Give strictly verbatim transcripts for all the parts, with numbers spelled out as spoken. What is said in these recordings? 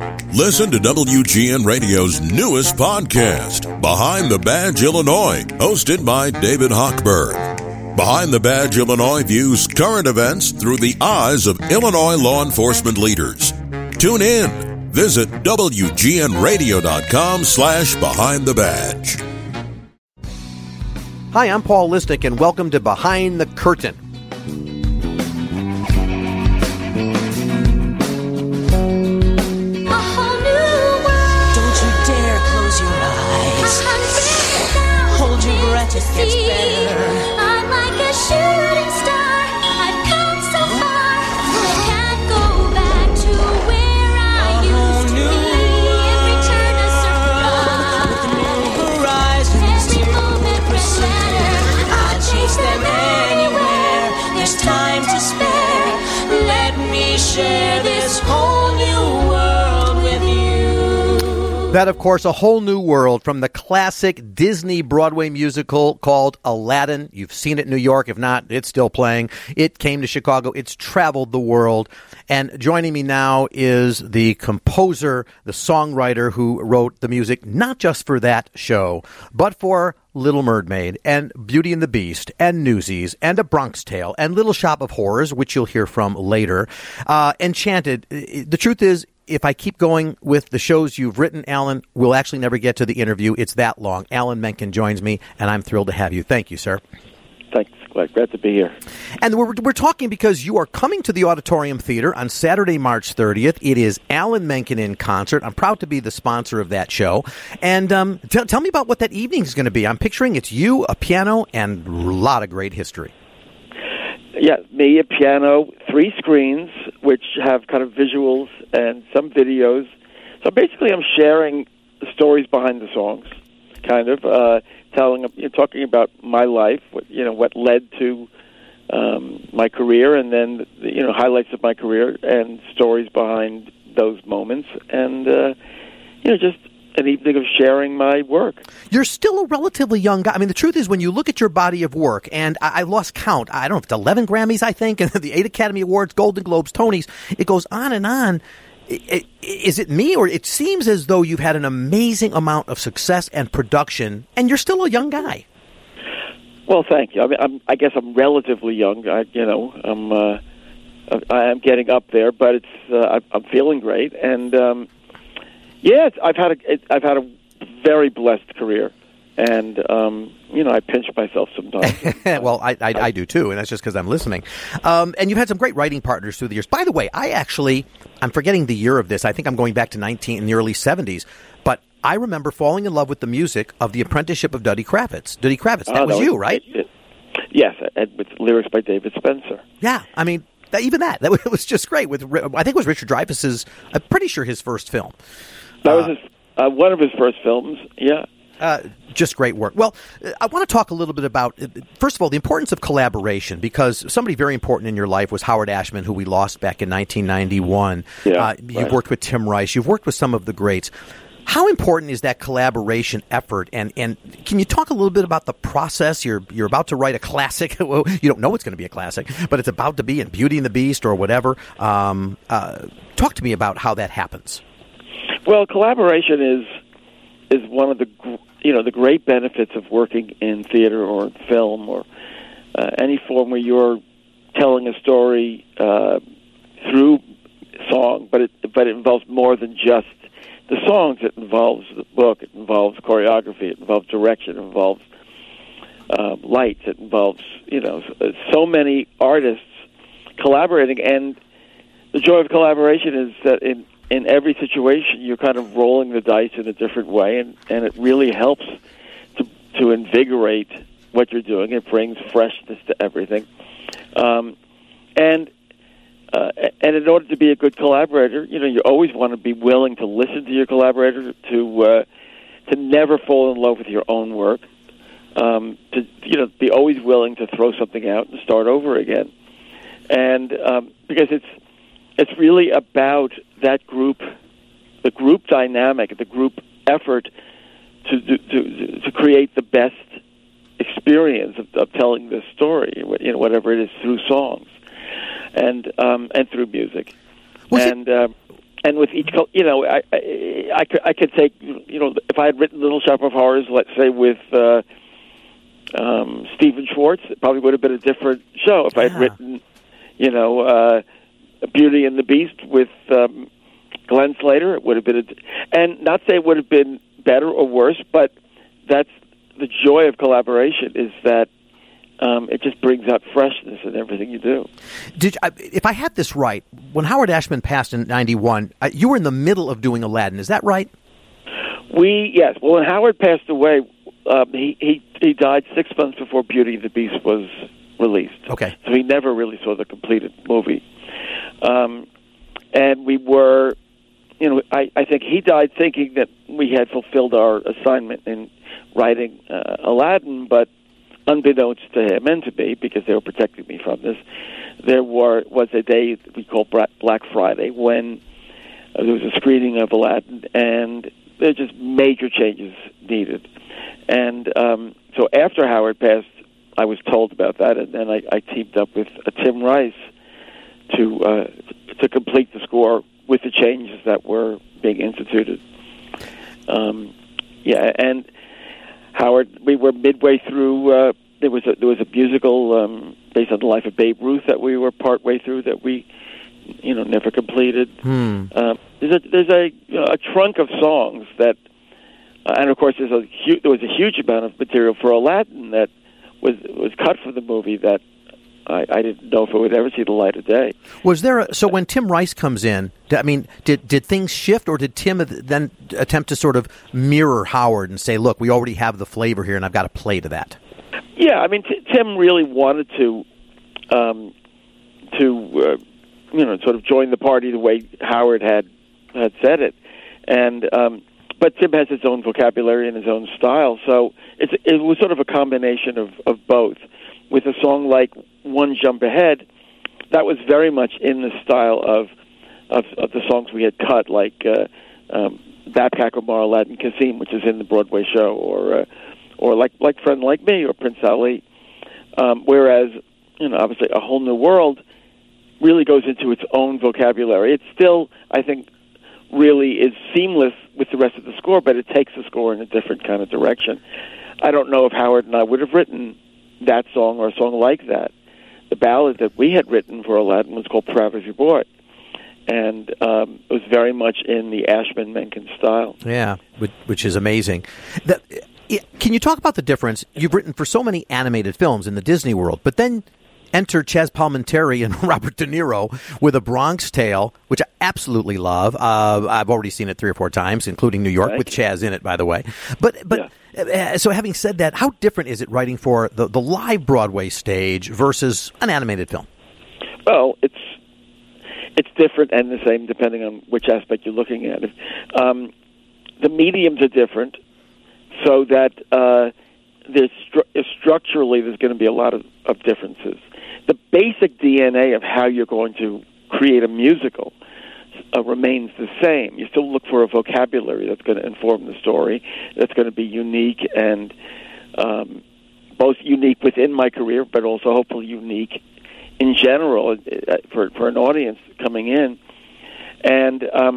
Listen to W G N Radio's newest podcast, Behind the Badge Illinois, hosted by David Hochberg. Behind the Badge Illinois views current events through the eyes of Illinois law enforcement leaders. Tune in. Visit W G N radio dot com slash behind the badge. Hi, I'm Paul Lisnick, and welcome to Behind the Curtain. Just gets better. I'm like a shooting star. I've come so far. I can't go back to where I used to be. Every turn a surprise. With new horizons, every moment gets better. I'll chase them anywhere. There's time to spare. Let me share this whole new world with you. That, of course, A Whole New World from the classic Disney Broadway musical called Aladdin. You've seen it in New York. If not, it's still playing. It came to Chicago. It's traveled the world. And joining me now is the composer, the songwriter who wrote the music, not just for that show, but for Little Mermaid and Beauty and the Beast and Newsies and A Bronx Tale and Little Shop of Horrors, which you'll hear from later. Uh, Enchanted. The truth is, if I keep going with the shows you've written, Alan, we'll actually never get to the interview. It's that long. Alan Menken joins me, and I'm thrilled to have you. Thank you, sir. Thanks. Glad, glad to be here. And we're, we're talking because you are coming to the Auditorium Theater on Saturday, March thirtieth. It is Alan Menken in concert. I'm proud to be the sponsor of that show. And um, t- tell me about what that evening is going to be. I'm picturing it's you, a piano, and a lot of great history. Yeah, me, a piano, three screens, which have kind of visuals and some videos. So basically I'm sharing the stories behind the songs, kind of, uh, telling, you know, talking about my life, what, you know, what led to um, my career, and then, you know, highlights of my career and stories behind those moments, and, uh, you know, just an evening of sharing my work. You're still a relatively young guy. I mean, the truth is, when you look at your body of work, and I, I lost count, I don't know if it's eleven Grammys, I think, and the eight Academy Awards, Golden Globes, Tonys, it goes on and on. Is it me, or it seems as though you've had an amazing amount of success and production, and you're still a young guy? Well, thank you. I mean, I'm, I guess I'm relatively young. I, you know, I'm, uh, I am getting up there, but it's uh, I'm feeling great, and um, yeah, it's, I've had a it, I've had a very blessed career, and um, you know, I pinch myself sometimes. Well, I, I I do too, and that's just because I'm listening. Um, and you've had some great writing partners through the years. By the way, I actually I'm forgetting the year of this. I think I'm going back to nineteen in the early seventies, but I remember falling in love with the music of The Apprenticeship of Duddy Kravitz. Duddy Kravitz, that oh, was no, you, it, right? It, it, yes, and with lyrics by David Spencer. Yeah, I mean. That, even that, that was just great. With I think it was Richard Dreyfuss's, I'm pretty sure his first film. That uh, was his, uh, one of his first films, yeah. Uh, just great work. Well, I want to talk a little bit about, first of all, the importance of collaboration, because somebody very important in your life was Howard Ashman, who we lost back in nineteen ninety-one. Yeah, uh, you've right. worked with Tim Rice. You've worked with some of the greats. How important is that collaboration effort? And, and can you talk a little bit about the process? You're you're about to write a classic. Well, you don't know it's going to be a classic, but it's about to be in Beauty and the Beast or whatever. Um, uh, talk to me about how that happens. Well, collaboration is is one of the you know the great benefits of working in theater or film or uh, any form where you're telling a story uh, through song, but it but it involves more than just the songs. It involves the book, it involves choreography, it involves direction, it involves uh, lights, it involves, you know, so many artists collaborating. And the joy of collaboration is that in, in every situation you're kind of rolling the dice in a different way, and, and it really helps to, to invigorate what you're doing. It brings freshness to everything. Um, and Uh, and in order to be a good collaborator, you know, you always want to be willing to listen to your collaborator, to uh, to never fall in love with your own work, um, to you know, be always willing to throw something out and start over again, and um, because it's it's really about that group, the group dynamic, the group effort to to to create the best experience of, of telling this story, you know, whatever it is, through songs. And um, and through music, Was and uh, and with each, co- you know, I, I, I, could, I could take, you know, if I had written Little Shop of Horrors, let's say with uh, um, Stephen Schwartz, it probably would have been a different show. If I had Yeah. written, you know, uh, Beauty and the Beast with um, Glenn Slater, it would have been, a, and not say it would have been better or worse, but that's the joy of collaboration, is that um, it just brings out freshness in everything you do. Did I, if I had this right, when Howard Ashman passed in ninety-one, uh, you were in the middle of doing Aladdin. Is that right? We yes. Well, when Howard passed away, um, he he he died six months before Beauty and the Beast was released. Okay. So he never really saw the completed movie. Um, and we were, you know, I, I think he died thinking that we had fulfilled our assignment in writing uh, Aladdin, but unbeknownst to him and to me, because they were protecting me from this, there were was a day we called Black Friday when uh, there was a screening of Aladdin, and there were just major changes needed. And um, so after Howard passed, I was told about that, and then I, I teamed up with uh, Tim Rice to uh, to complete the score with the changes that were being instituted. Um, yeah, and Howard, we were midway through. Uh, there was a, there was a musical um, based on the life of Babe Ruth that we were partway through that we, you know, never completed. Hmm. Um, there's a there's a you know, a trunk of songs that, uh, and of course there's a hu- there was a huge amount of material for Aladdin that was was cut from the movie that I, I didn't know if it would ever see the light of day. Was there a, so when Tim Rice comes in, I mean, did did things shift, or did Tim then attempt to sort of mirror Howard and say, "Look, we already have the flavor here, and I've got to play to that"? Yeah, I mean, t- Tim really wanted to um, to uh, you know sort of join the party the way Howard had had said it, and um, but Tim has his own vocabulary and his own style, so it's, it was sort of a combination of, of both. With a song like One Jump Ahead, that was very much in the style of of, of the songs we had cut, like uh, um, Babcock Omar, Aladdin Kassim, which is in the Broadway show, or uh, or like like Friend Like Me or Prince Ali. Um, whereas, you know, obviously, A Whole New World really goes into its own vocabulary. It still, I think, really is seamless with the rest of the score, but it takes the score in a different kind of direction. I don't know if Howard and I would have written that song or a song like that. The ballad that we had written for Aladdin was called Proud of Your Boy, and um, it was very much in the Ashman Menken style. Yeah, which, which is amazing. The, can you talk about the difference? You've written for so many animated films in the Disney world, but then enter Chaz Palminteri and Robert De Niro with A Bronx Tale, which I absolutely love. Uh, I've already seen it three or four times, including New York, Thank with you. Chaz in it, by the way. But but Yeah. uh, so having said that, how different is it writing for the, the live Broadway stage versus an animated film? Well, it's it's different and the same depending on which aspect you're looking at. Um, the mediums are different, so that uh, there's stru- structurally there's going to be a lot of, of differences. The basic D N A of how you're going to create a musical uh, remains the same. You still look for a vocabulary that's going to inform the story, that's going to be unique and um, both unique within my career, but also hopefully unique in general uh, for for an audience coming in. And um,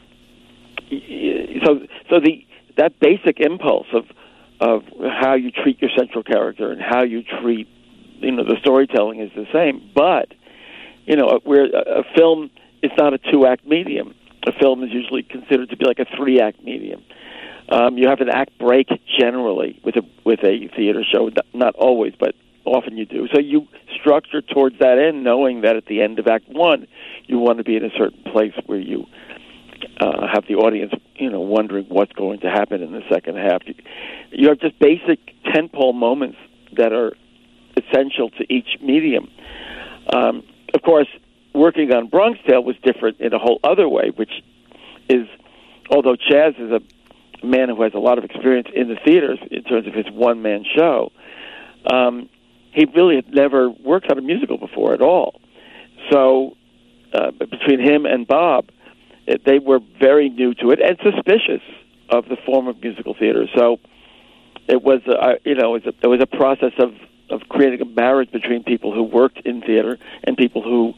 so, so the that basic impulse of of how you treat your central character and how you treat, you know, the storytelling is the same. But, you know, where a, a film is not a two-act medium. A film is usually considered to be like a three-act medium. Um, you have an act break generally with a with a theater show, not always, but often you do. So you structure towards that end, knowing that at the end of Act One, you want to be in a certain place where you uh, have the audience, you know, wondering what's going to happen in the second half. You have just basic tentpole moments that are essential to each medium. Um, of course, working on Bronx Tale was different in a whole other way, which is, although Chaz is a man who has a lot of experience in the theaters in terms of his one-man show, um, he really had never worked on a musical before at all. So uh, between him and Bob, it, they were very new to it and suspicious of the form of musical theater. So it was, uh, you know, it was, a, it was a process of, of creating a marriage between people who worked in theater and people who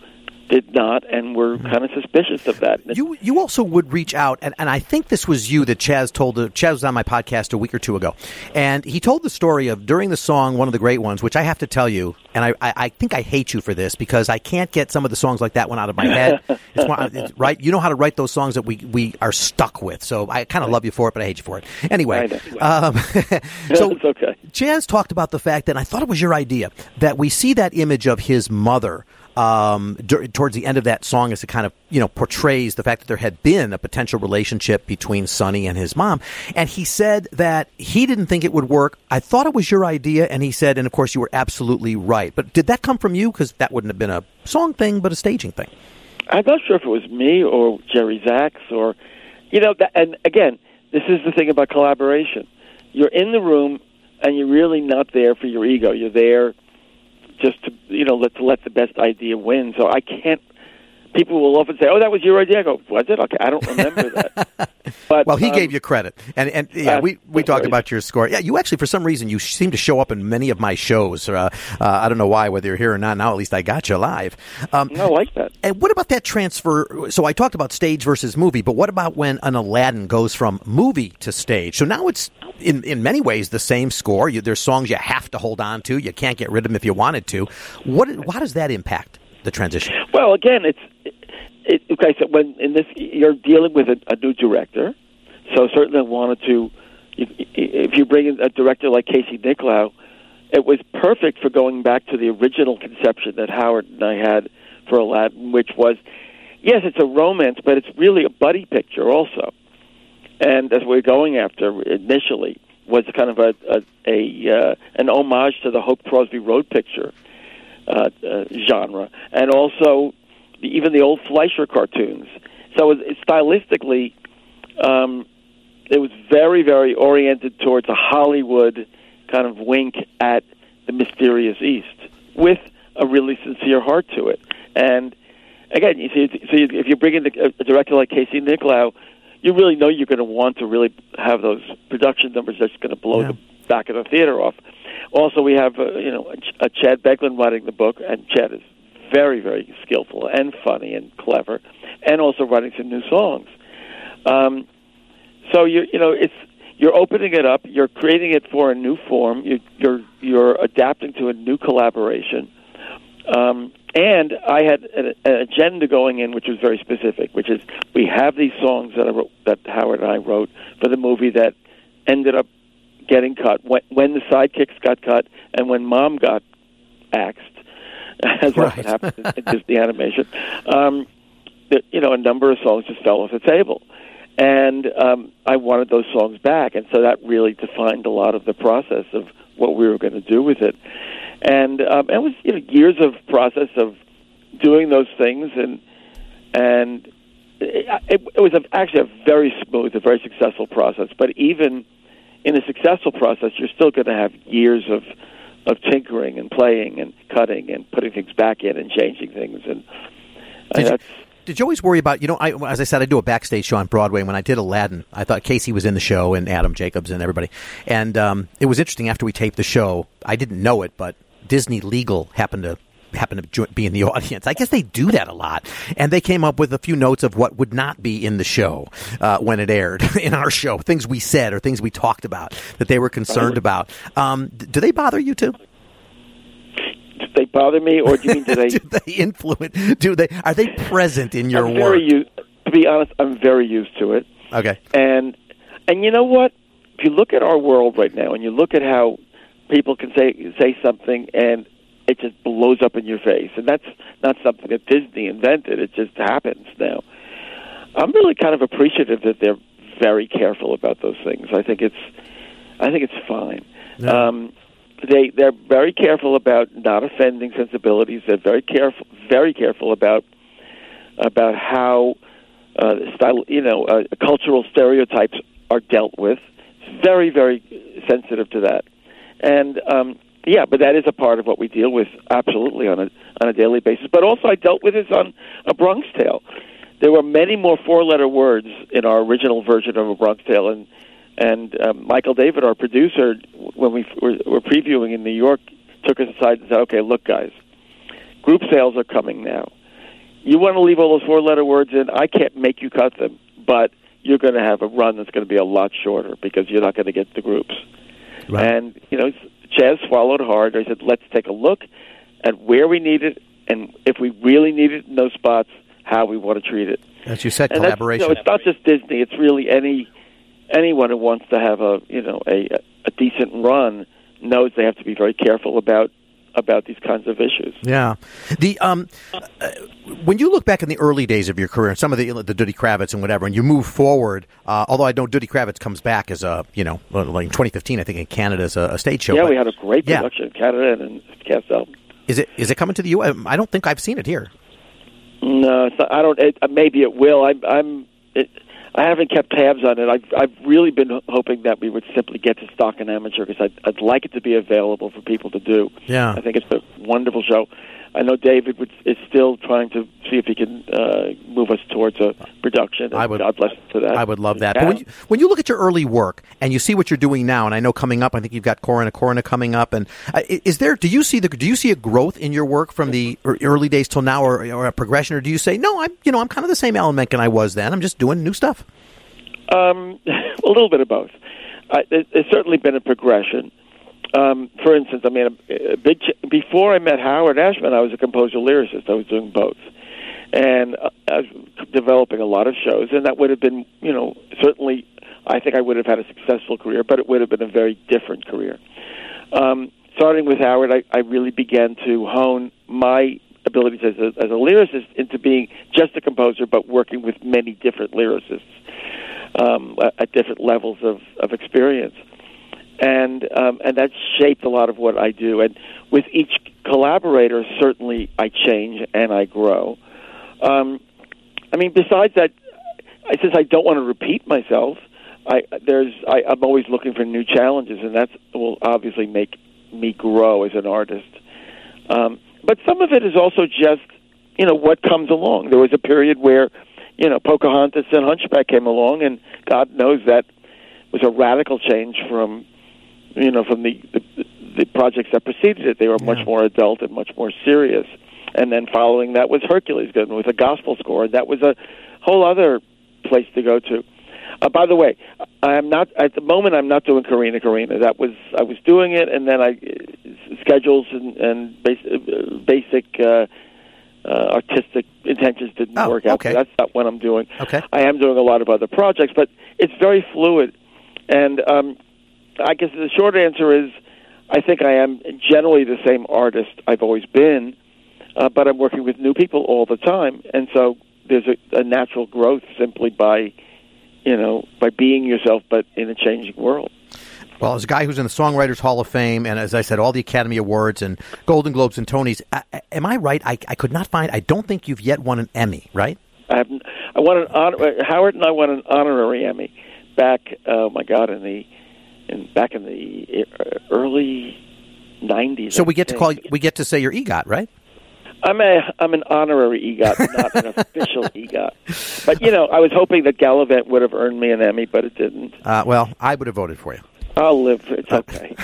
did not, and we're kind of suspicious of that. You you also would reach out, and, and I think this was you that Chaz told. Uh, Chaz was on my podcast a week or two ago, and he told the story of during the song, one of the great ones, which I have to tell you, and I, I, I think I hate you for this because I can't get some of the songs like that one out of my head. It's one, it's, right? You know how to write those songs that we, we are stuck with, so I kind of love you for it, but I hate you for it. Anyway, um, so it's okay. Chaz talked about the fact that, and I thought it was your idea, that we see that image of his mother Um, d- towards the end of that song as it kind of, you know, portrays the fact that there had been a potential relationship between Sonny and his mom. And he said that he didn't think it would work. I thought it was your idea. And he said, and of course you were absolutely right. But did that come from you? Because that wouldn't have been a song thing, but a staging thing. I'm not sure if it was me or Jerry Zaks or, you know, that, and again, this is the thing about collaboration. You're in the room and you're really not there for your ego. You're there just to, you know, let, to let the best idea win. So I can't, people will often say, oh, that was your idea. I go, was it? Okay, I don't remember that. But, well, he um, gave you credit. And, and yeah, uh, we, we talked right. about your score. Yeah, you actually, for some reason, you seem to show up in many of my shows. Uh, uh, I don't know why, whether you're here or not. Now, at least I got you live. Um, I like that. And what about that transfer? So I talked about stage versus movie, but what about when an Aladdin goes from movie to stage? So now it's, in, in many ways, the same score. You, there's songs you have to hold on to. You can't get rid of them if you wanted to. What, how does that impact the transition? Well, again, it's it, okay. So when in this, you're dealing with a, a new director, so certainly I wanted to. If you bring in a director like Casey Nicholaw, it was perfect for going back to the original conception that Howard and I had for Aladdin, which was, yes, it's a romance, but it's really a buddy picture also. And as we're going after initially was kind of a a, a uh, an homage to the Hope Crosby Road Picture uh, uh, genre, and also even the old Fleischer cartoons. So it, it stylistically, um, it was very, very oriented towards a Hollywood kind of wink at the mysterious East, with a really sincere heart to it. And again, you see, so you, if you bring in a, a director like Casey Nicholaw, you really know you're going to want to really have those production numbers that's going to blow yeah. the back of the theater off. Also, we have uh, you know a, a Chad Beglin writing the book, and Chad is very, very skillful and funny and clever, and also writing some new songs. Um, so you you know it's you're opening it up, you're creating it for a new form, you, you're you're adapting to a new collaboration. Um, and I had an, an agenda going in, which was very specific, which is we have these songs that I wrote, that Howard and I wrote for the movie that ended up getting cut when, when the sidekicks got cut and when Mom got axed, as right. often happens in, in Disney animation. Um, that, you know, a number of songs just fell off the table. And um, I wanted those songs back, and so that really defined a lot of the process of what we were going to do with it. And um, it was you know, years of process of doing those things, and and it, it, it was a, actually a very smooth, a very successful process. But even in a successful process, you're still going to have years of of tinkering and playing and cutting and putting things back in and changing things. And uh, Did that's. You- Did you always worry about, you know, I, as I said, I do a backstage show on Broadway. When I did Aladdin, I thought Casey was in the show and Adam Jacobs and everybody. And um, it was interesting after we taped the show. I didn't know it, but Disney Legal happened to happened to be in the audience. I guess they do that a lot. And they came up with a few notes of what would not be in the show uh, when it aired in our show, things we said or things we talked about that they were concerned about. Um, do they bother you too? Do they bother me, or do you mean do they? do they influence? Do they? Are they present in your I'm work? very used, to be honest, I'm very used to it. Okay. And and you know what? If you look at our world right now, and you look at how people can say say something, and it just blows up in your face, and that's not something that Disney invented. It just happens now. I'm really kind of appreciative that they're very careful about those things. I think it's I think it's fine. Yeah. Um, They they're very careful about not offending sensibilities. They're very careful very careful about about how uh, style you know uh, cultural stereotypes are dealt with. It's very very sensitive to that, and um, yeah, but that is a part of what we deal with absolutely on a on a daily basis. But also, I dealt with this on A Bronx Tale. There were many more four-letter words in our original version of A Bronx Tale, and. And um, Michael David, our producer, when we were, were previewing in New York, took us aside and said, okay, look, guys, group sales are coming now. you want to leave all those four-letter words in, I can't make you cut them, but you're going to have a run that's going to be a lot shorter because you're not going to get the groups. Right. And, you know, Chaz swallowed hard. I said, let's take a look at where we need it, and if we really need it in those spots, how we want to treat it. As you said, and collaboration. You know, it's not just Disney. It's really any anyone who wants to have a, you know, a, a decent run knows they have to be very careful about about these kinds of issues. Yeah. The um, uh, when you look back in the early days of your career, some of the the Duddy Kravitz and whatever, and you move forward, uh, although I know Duddy Kravitz comes back as a, you know, like in twenty fifteen, I think in Canada as a, a stage show. Yeah, but, we had a great production yeah. in Canada and in cast album. Is it is it coming to the U S? I don't think I've seen it here. No, it's not, I don't. It, maybe it will. I, I'm. It, I haven't kept tabs on it. I've, I've really been hoping that we would simply get to stock and amateur because I'd, I'd like it to be available for people to do. Yeah. I think it's a wonderful show. I know David would, is still trying to see if he can uh, move us towards a production. I would, God bless him for that. I would love that. Yeah. But when you, when you look at your early work and you see what you're doing now, and I know coming up, I think you've got Corona Corona coming up. And uh, is there? Do you see the? Do you see a growth in your work from the early days till now, or, or a progression, or do you say no? I'm you know I'm kind of the same Alan Menken I was then. I'm just doing new stuff. Um, a little bit of both. Uh, there, there's certainly been a progression. Um, for instance, I mean, a, a big ch- before I met Howard Ashman, I was a composer lyricist. I was doing both, and uh, I was developing a lot of shows, and that would have been, you know, certainly, I think I would have had a successful career, but it would have been a very different career. Um, starting with Howard, I, I really began to hone my abilities as a, as a lyricist into being just a composer, but working with many different lyricists um, at, at different levels of, of experience. And um, and that shaped a lot of what I do. And with each collaborator, certainly I change and I grow. Um, I mean, besides that, since I don't want to repeat myself, I there's I, I'm always looking for new challenges, and that will obviously make me grow as an artist. Um, but some of it is also just, you know, what comes along. There was a period where, you know, Pocahontas and Hunchback came along, and God knows that was a radical change from, you know, from the, the the projects that preceded it. They were much Yeah. more adult and much more serious. And then following that was Hercules, with a gospel score. And that was a whole other place to go to. Uh, by the way, I am not at the moment. I'm not doing Karina Karina. That was I was doing it, and then I uh, schedules and, and base, uh, basic uh, uh, artistic intentions didn't Oh, work out. okay. So that's not what I'm doing. Okay. I am doing a lot of other projects, but it's very fluid. And um, I guess the short answer is, I think I am generally the same artist I've always been, uh, but I'm working with new people all the time, and so there's a, a natural growth simply by, you know, by being yourself, but in a changing world. Well, as a guy who's in the Songwriters Hall of Fame, and as I said, all the Academy Awards and Golden Globes and Tonys, I, I, am I right? I, I could not find, I don't think you've yet won an Emmy, right? I have, I won an honor, Howard and I won an honorary Emmy back, oh my God, in the in back in the early nineties. So we get to call, we get to say you're EGOT, right? I'm a I'm an honorary EGOT, not an official EGOT. But you know, I was hoping that Gallivant would have earned me an Emmy, but it didn't. Uh, well, I would have voted for you. I'll live. It's okay.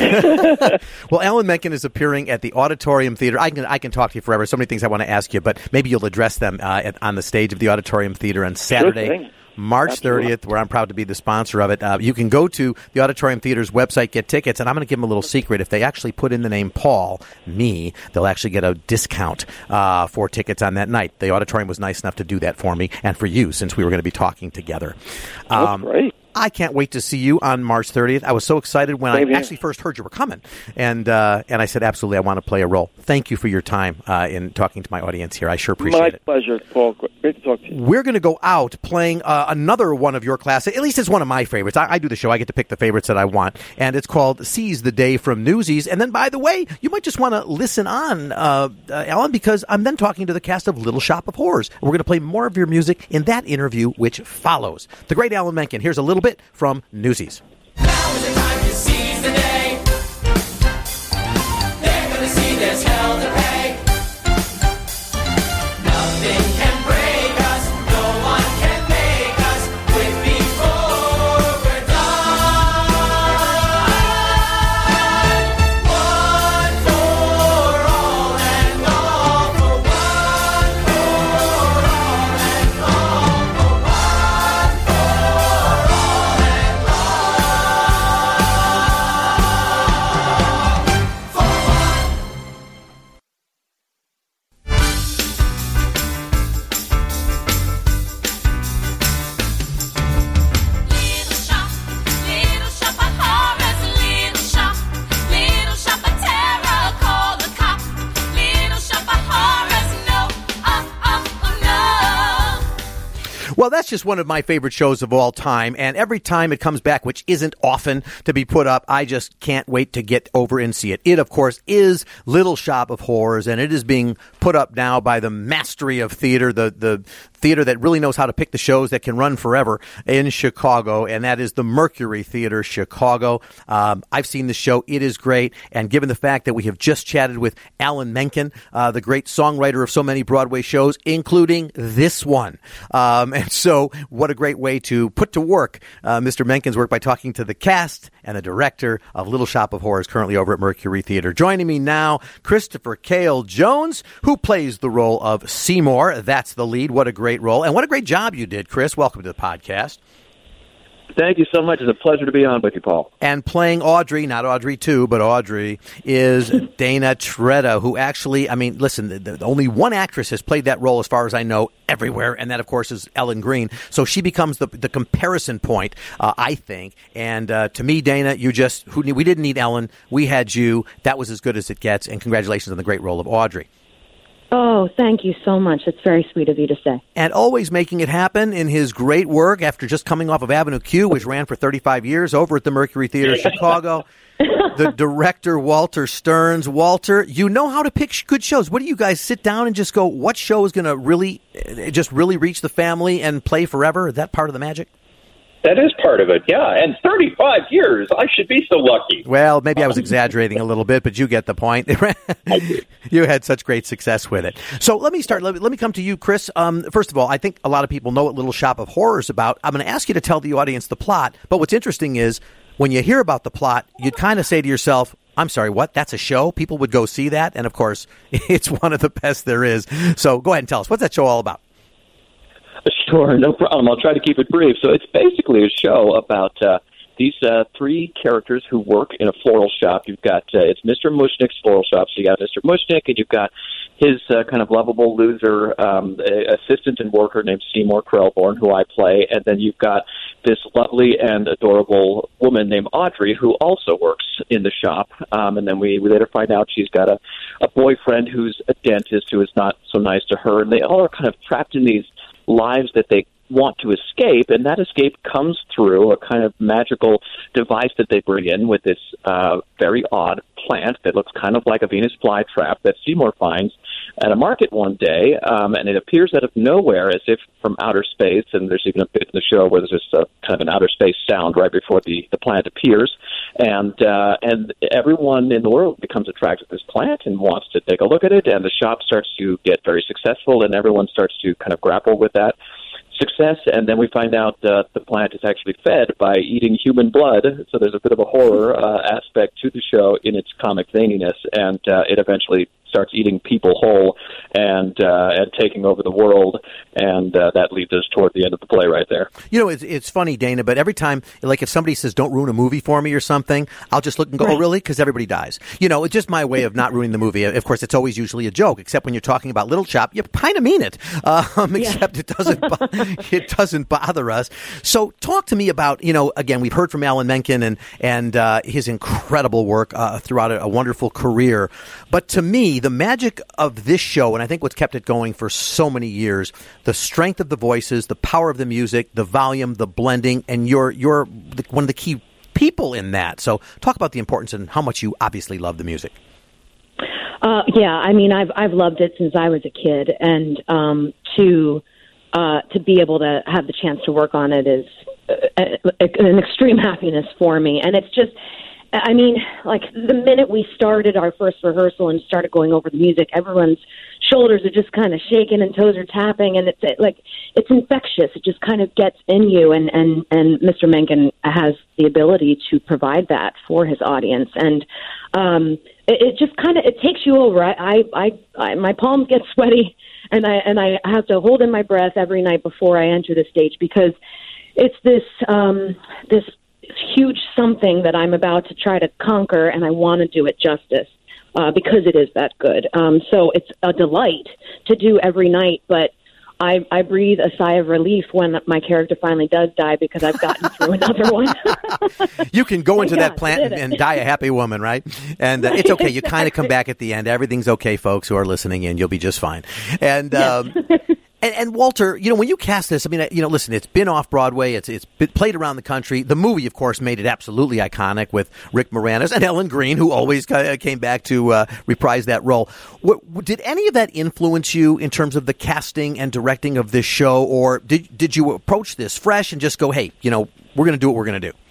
Well, Alan Menken is appearing at the Auditorium Theater. I can I can talk to you forever. So many things I want to ask you, but maybe you'll address them uh, at, on the stage of the Auditorium Theater on Saturday. Sure thing. March thirtieth, where I'm proud to be the sponsor of it. Uh, you can go to the Auditorium Theater's website, get tickets, and I'm going to give them a little secret. If they actually put in the name Paul, me, they'll actually get a discount uh, for tickets on that night. The Auditorium was nice enough to do that for me and for you, since we were going to be talking together. Um, That's great. I can't wait to see you on March thirtieth. I was so excited when Same I here. actually first heard you were coming. And uh, and I said, absolutely, I want to play a role. Thank you for your time uh, in talking to my audience here. I sure appreciate My it. pleasure, Paul. Great to talk to you. We're going to go out playing uh, another one of your classics. At least it's one of my favorites. I, I do the show. I get to pick the favorites that I want. And it's called Seize the Day from Newsies. And then, by the way, you might just want to listen on, uh, uh, Alan, because I'm then talking to the cast of Little Shop of Horrors. We're going to play more of your music in that interview, which follows. The great Alan Menken. Here's a little bit from Newsies. Now is the time to seize the day. They're gonna see there's hell to pay. Nothing can break us, no one can make us quit before we're done. One for all and all for one for that's just one of my favorite shows of all time. And every time it comes back, which isn't often to be put up, I just can't wait to get over and see it. It, of course, is Little Shop of Horrors, and it is being put up now by the mastery of theater, the, the theater that really knows how to pick the shows that can run forever in Chicago, and that is the Mercury Theater, Chicago. Um, I've seen the show. It is great. And given the fact that we have just chatted with Alan Menken, uh, the great songwriter of so many Broadway shows, including this one. Um, and so what a great way to put to work uh, Mister Menken's work by talking to the cast and the director of Little Shop of Horrors, currently over at Mercury Theater. Joining me now, Christopher Cale Jones, who plays the role of Seymour. That's the lead. What a great role. And what a great job you did, Chris. Welcome to the podcast. Thank you so much. It's a pleasure to be on with you, Paul. And playing Audrey, not Audrey two, but Audrey, is Dana Tretta, who actually, I mean, listen, the, the, only one actress has played that role, as far as I know, everywhere, and that, of course, is Ellen Greene. So she becomes the the comparison point, uh, I think. And uh, to me, Dana, you just, who, we didn't need Ellen. We had you. That was as good as it gets. And congratulations on the great role of Audrey. Oh, thank you so much. It's very sweet of you to say. And always making it happen in his great work after just coming off of Avenue Q, which ran for thirty-five years over at the Mercury Theater, Chicago. The director, Walter Stearns. Walter, you know how to pick sh- good shows. What do you guys sit down and just go, what show is going to really, uh, just really reach the family and play forever? Is that part of the magic? That is part of it, yeah. And thirty-five years, I should be so lucky. Well, maybe I was exaggerating a little bit, but you get the point. You had such great success with it. So let me start. Let me, let me come to you, Chris. Um, first of all, I think a lot of people know what Little Shop of Horrors is about. I'm going to ask you to tell the audience the plot. But what's interesting is when you hear about the plot, you'd kind of say to yourself, I'm sorry, what? That's a show? People would go see that? And, of course, it's one of the best there is. So go ahead and tell us. What's that show all about? Sure, no problem. I'll try to keep it brief. So it's basically a show about uh, these uh, three characters who work in a floral shop. You've got, uh, it's Mister Mushnick's floral shop. So you got Mister Mushnick, and you've got his uh, kind of lovable loser um, assistant and worker named Seymour Krelborn, who I play. And then you've got this lovely and adorable woman named Audrey, who also works in the shop. Um, and then we, we later find out she's got a, a boyfriend who's a dentist who is not so nice to her. And they all are kind of trapped in these lives that they want to escape, and that escape comes through a kind of magical device that they bring in with this uh, very odd plant that looks kind of like a Venus flytrap that Seymour finds at a market one day, um, and it appears out of nowhere as if from outer space, and there's even a bit in the show where there's just a kind of an outer space sound right before the, the plant appears, and uh, and everyone in the world becomes attracted to this plant and wants to take a look at it, and the shop starts to get very successful, and everyone starts to kind of grapple with that success, and then we find out uh, the plant is actually fed by eating human blood, so there's a bit of a horror uh, aspect to the show in its comic zaniness, and uh, it eventually starts eating people whole and uh, and taking over the world, and uh, that leads us toward the end of the play right there. You know, it's it's funny, Dana, but every time, like if somebody says, don't ruin a movie for me or something, I'll just look and go, right. Oh, really? Because everybody dies. You know, it's just my way of not ruining the movie. Of course, it's always usually a joke, except when you're talking about Little Shop, you kind of mean it, um, Yeah. except it doesn't bo- it doesn't bother us. So talk to me about, you know, again, we've heard from Alan Menken and, and uh, his incredible work uh, throughout a, a wonderful career. But to me, the magic of this show, and I think what's kept it going for so many years, the strength of the voices, the power of the music, the volume, the blending, and you're, you're the, one of the key people in that. So talk about the importance and how much you obviously love the music. Uh, yeah, I mean, I've I've loved it since I was a kid, and um, to uh, to be able to have the chance to work on it is uh, an extreme happiness for me, and it's just. I mean, like the minute we started our first rehearsal and started going over the music, everyone's shoulders are just kind of shaking and toes are tapping, and it's it, like it's infectious. It just kind of gets in you, and and and Mister Menken has the ability to provide that for his audience, and um, it, it just kind of it takes you over. I, I I I my palms get sweaty, and I and I have to hold in my breath every night before I enter the stage because it's this um, this. huge something that I'm about to try to conquer, and I want to do it justice uh, because it is that good. Um, so it's a delight to do every night, but I, I breathe a sigh of relief when my character finally does die because I've gotten through another one. You can go into Yeah, that plant and, did it. and die a happy woman, right? And uh, it's okay. You kind of come back at the end. Everything's okay, folks who are listening in. You'll be just fine. And um, And, and Walter, you know, when you cast this, I mean, you know, listen, it's been off Broadway. It's it's been played around the country. The movie, of course, made it absolutely iconic with Rick Moranis and Ellen Greene, who always came back to uh, reprise that role. What, did any of that influence you in terms of the casting and directing of this show, or did did you approach this fresh and just go, hey, you know, we're going to do what we're going to do?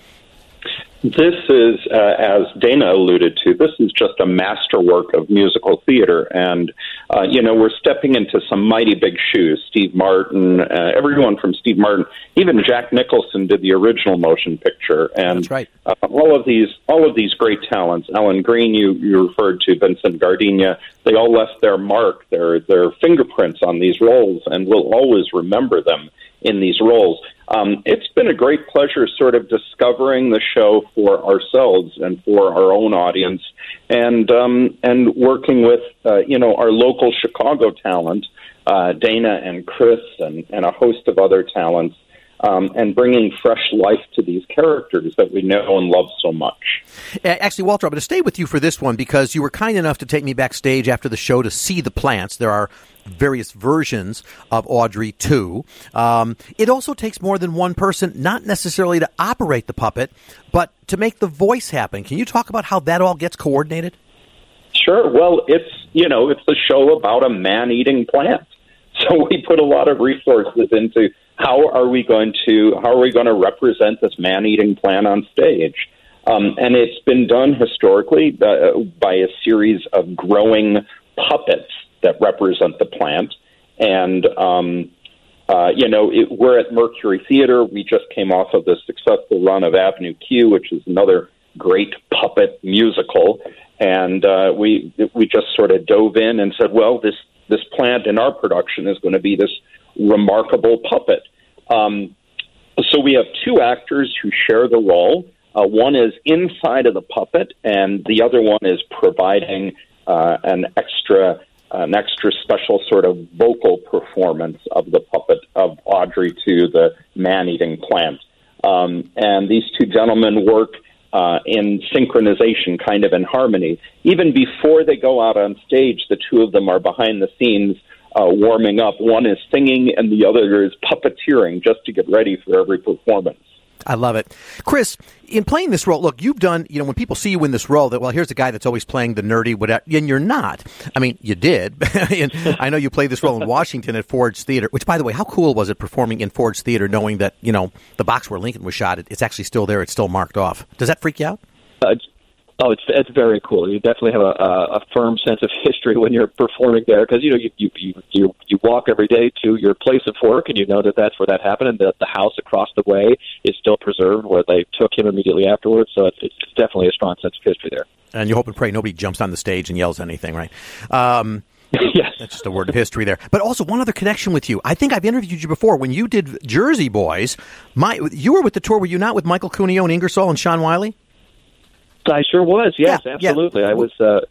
This is, uh, as Dana alluded to, this is just a masterwork of musical theater. And, uh, you know, we're stepping into some mighty big shoes. Steve Martin, uh, everyone from Steve Martin, even Jack Nicholson did the original motion picture. And That's right. uh, all of these all of these great talents, Ellen Greene, you, you referred to, Vincent Gardenia, they all left their mark, their, their fingerprints on these roles, and we'll always remember them in these roles. Um, it's been a great pleasure sort of discovering the show for ourselves and for our own audience, and um, and working with, uh, you know, our local Chicago talent, uh, Dana and Chris and, and a host of other talents, um, and bringing fresh life to these characters that we know and love so much. Actually, Walter, I'm going to stay with you for this one because you were kind enough to take me backstage after the show to see the plants. There are various versions of Audrey two. Um, it also takes more than one person, not necessarily to operate the puppet, but to make the voice happen. Can you talk about how that all gets coordinated? Sure. Well, it's, you know, it's a show about a man-eating plant. So we put a lot of resources into how are we going to, how are we going to represent this man-eating plant on stage? Um, and it's been done historically uh, by a series of growing puppets that represent the plant. And, um, uh, you know, it, we're at Mercury Theater. We just came off of the successful run of Avenue Q, which is another great puppet musical. And uh, we we just sort of dove in and said, well, this, this plant in our production is going to be this remarkable puppet. Um, so we have two actors who share the role. Uh, one is inside of the puppet, and the other one is providing uh, an extra an extra special sort of vocal performance of the puppet of Audrey to the man-eating plant. Um, and these two gentlemen work uh, in synchronization, kind of in harmony. Even before they go out on stage, the two of them are behind the scenes uh, warming up. One is singing and the other is puppeteering just to get ready for every performance. I love it. Chris, in playing this role, look, you've done, you know, when people see you in this role, that, well, here's a guy that's always playing the nerdy, whatever, and you're not. I mean, you did. And I know you played this role in Washington at Ford's Theater, which, by the way, how cool was it performing in Ford's Theater knowing that, you know, the box where Lincoln was shot, it's actually still there, it's still marked off. Does that freak you out? Uh, oh, it's it's very cool. You definitely have a, a, a firm sense of history when you're performing there, because you know you, you you you you walk every day to your place of work, and you know that that's where that happened, and that the house across the way is still preserved where they took him immediately afterwards. So it's, it's definitely a strong sense of history there. And you hope and pray nobody jumps on the stage and yells anything, right? Um, yes. That's just a word of history there. But also one other connection with you. I think I've interviewed you before when you did Jersey Boys. My, you were with the tour, were you not, with Michael Cuneo and Ingersoll and Sean Wiley? I sure was. Yes, yeah, absolutely. Yeah. I was. Uh,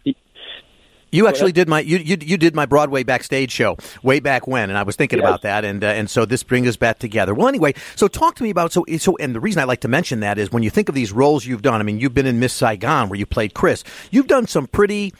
You actually did my you, you you did my Broadway backstage show way back when, and I was thinking yes. about that, and uh, and so this brings us back together. Well, anyway, so talk to me about so so, and the reason I like to mention that is when you think of these roles you've done. I mean, you've been in Miss Saigon where you played Chris. You've done some pretty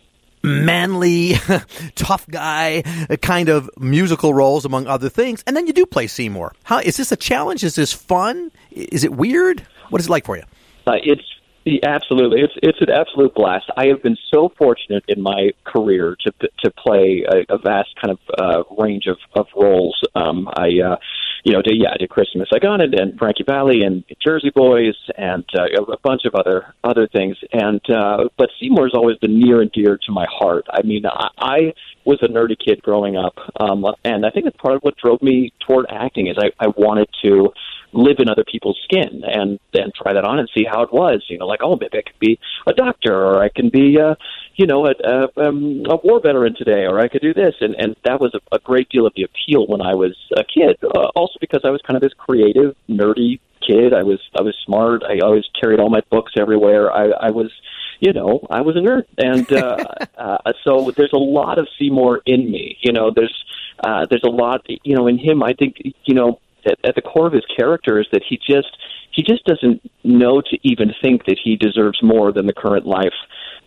manly, tough guy kind of musical roles, among other things, and then you do play Seymour. How is this a challenge? Is this fun? Is it weird? What is it like for you? Uh, it's. Absolutely, it's it's an absolute blast. I have been so fortunate in my career to to play a, a vast kind of uh, range of, of roles. Um, I, uh, you know, did, yeah, I did Christmas Saigon and, and Frankie Valli and Jersey Boys and uh, a bunch of other other things. And uh, but Seymour's always been near and dear to my heart. I mean, I, I was a nerdy kid growing up, um, and I think that's part of what drove me toward acting. Is I, I wanted to live in other people's skin and then try that on and see how it was. You know, like, oh, maybe I could be a doctor, or I can be, uh, you know, a, a, um, a war veteran today, or I could do this. And, and that was a, a great deal of the appeal when I was a kid. Uh, also because I was kind of this creative, nerdy kid. I was I was smart. I always carried all my books everywhere. I, I was, you know, I was a nerd. And uh, uh, so there's a lot of Seymour in me. You know, there's uh, there's a lot, you know, in him. I think, you know, At, at the core of his character is that he just he just doesn't know to even think that he deserves more than the current life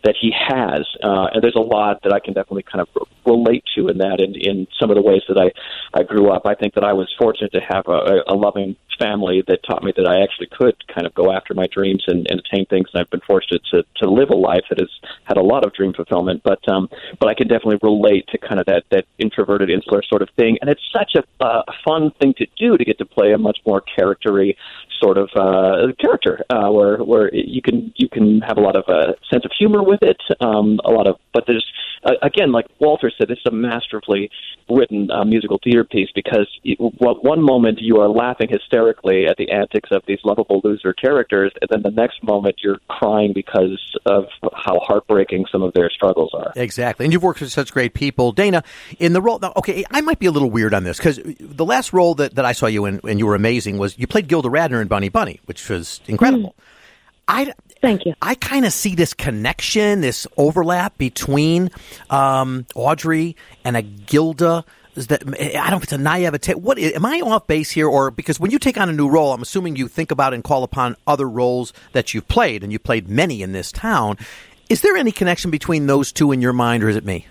that he has. Uh, and there's a lot that I can definitely kind of relate to in that, in, in some of the ways that I, I grew up. I think that I was fortunate to have a, a loving family that taught me that I actually could kind of go after my dreams and, and attain things. And I've been fortunate to, to live a life that has had a lot of dream fulfillment. But um, but I can definitely relate to kind of that, that introverted, insular sort of thing. And it's such a uh, fun thing to do, to get to play a much more character-y sort of uh, character, uh, where where you can you can have a lot of uh, sense of humor with it, um, a lot of, but there's uh, again, like Walter said, it's a masterfully written uh, musical theater piece, because you, one moment you are laughing hysterically at the antics of these lovable loser characters, and then the next moment you're crying because of how heartbreaking some of their struggles are. Exactly, and you've worked with such great people, Dana. In the role, now, okay, I might be a little weird on this, because the last role that, that I saw you in, and you were amazing, was you played Gilda Radner in Bunny Bunny, which was incredible. Mm. I, Thank you. I kind of see this connection, this overlap between um, Audrey and a Gilda. Is that, I don't know if it's a naivete. What am I off base here? Or because when you take on a new role, I'm assuming you think about and call upon other roles that you've played, and you played many in this town. Is there any connection between those two in your mind, or is it me?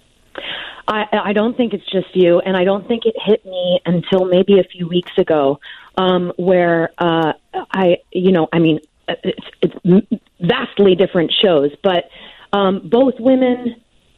I, I don't think it's just you, and I don't think it hit me until maybe a few weeks ago, um, where uh, I, you know, I mean, it's, it's vastly different shows, but um, both women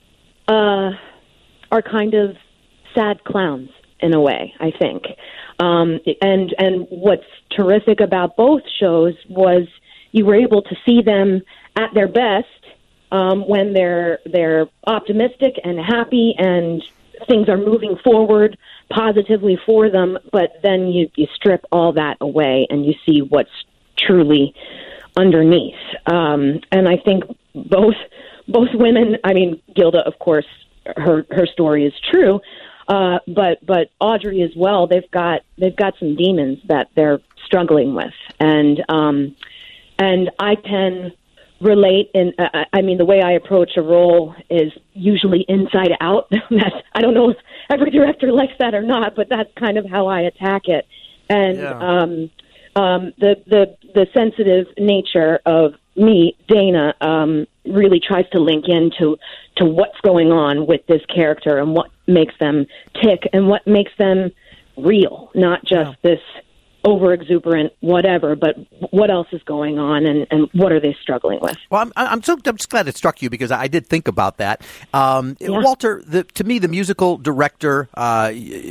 uh, are kind of sad clowns in a way, I think. Um, and and what's terrific about both shows was you were able to see them at their best um, when they're they're optimistic and happy and things are moving forward positively for them. But then you, you strip all that away and you see what's truly underneath. Um, and I think both both women. I mean, Gilda, of course, her her story is true. Uh, but but Audrey as well. They've got they've got some demons that they're struggling with, and um, and I can relate. In uh, I mean, the way I approach a role is usually inside out. That's, I don't know if every director likes that or not, but that's kind of how I attack it. And yeah. um, um, the the the sensitive nature of me, Dana, um, really tries to link into to what's going on with this character and what makes them tick and what makes them real, not just yeah. this over-exuberant whatever, but what else is going on and, and what are they struggling with? Well, I'm, I'm so I'm just glad it struck you, because I did think about that. Um, yeah. Walter, the, to me, the musical director, uh,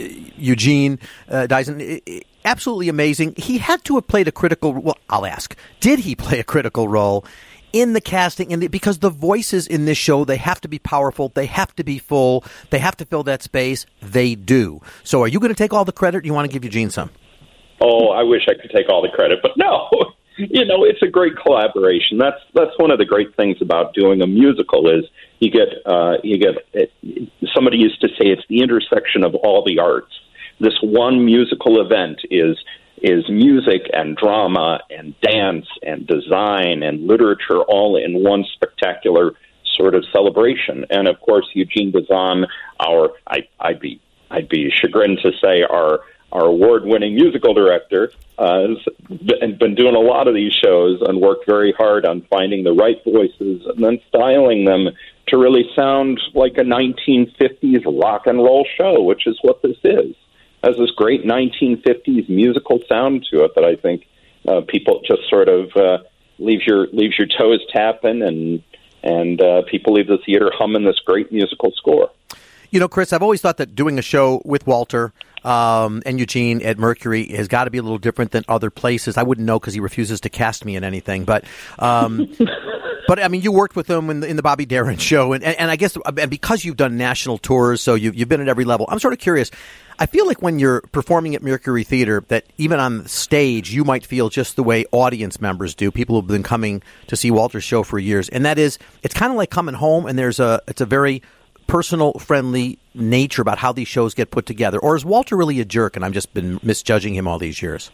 Eugene uh, Dyson, absolutely amazing. He had to have played a critical, well, I'll ask, did he play a critical role in the casting? And because the voices in this show, they have to be powerful, they have to be full, they have to fill that space. They do. So are you going to take all the credit, or do you want to give Eugene some? Oh, I wish I could take all the credit, but no. You know, it's a great collaboration. That's that's one of the great things about doing a musical is you get uh, you get. It, somebody used to say it's the intersection of all the arts. This one musical event is is music and drama and dance and design and literature all in one spectacular sort of celebration. And of course, Eugene Dazan, our I, I'd be I'd be chagrined to say our. Our award-winning musical director uh, has been doing a lot of these shows and worked very hard on finding the right voices and then styling them to really sound like a nineteen fifties rock and roll show, which is what this is. It has this great nineteen fifties musical sound to it that I think uh, people just sort of uh, leaves your leaves your toes tapping, and and uh, people leave the theater humming this great musical score. You know, Chris, I've always thought that doing a show with Walter um, and Eugene at Mercury has got to be a little different than other places. I wouldn't know because he refuses to cast me in anything. But, um, but I mean, you worked with him in the, in the Bobby Darin show. And, and, and I guess and because you've done national tours, so you've, you've been at every level, I'm sort of curious. I feel like when you're performing at Mercury Theater that even on the stage, you might feel just the way audience members do, people who've been coming to see Walter's show for years. And that is, it's kind of like coming home, and there's a it's a very personal, friendly nature about how these shows get put together. Or is Walter really a jerk and I've just been misjudging him all these years?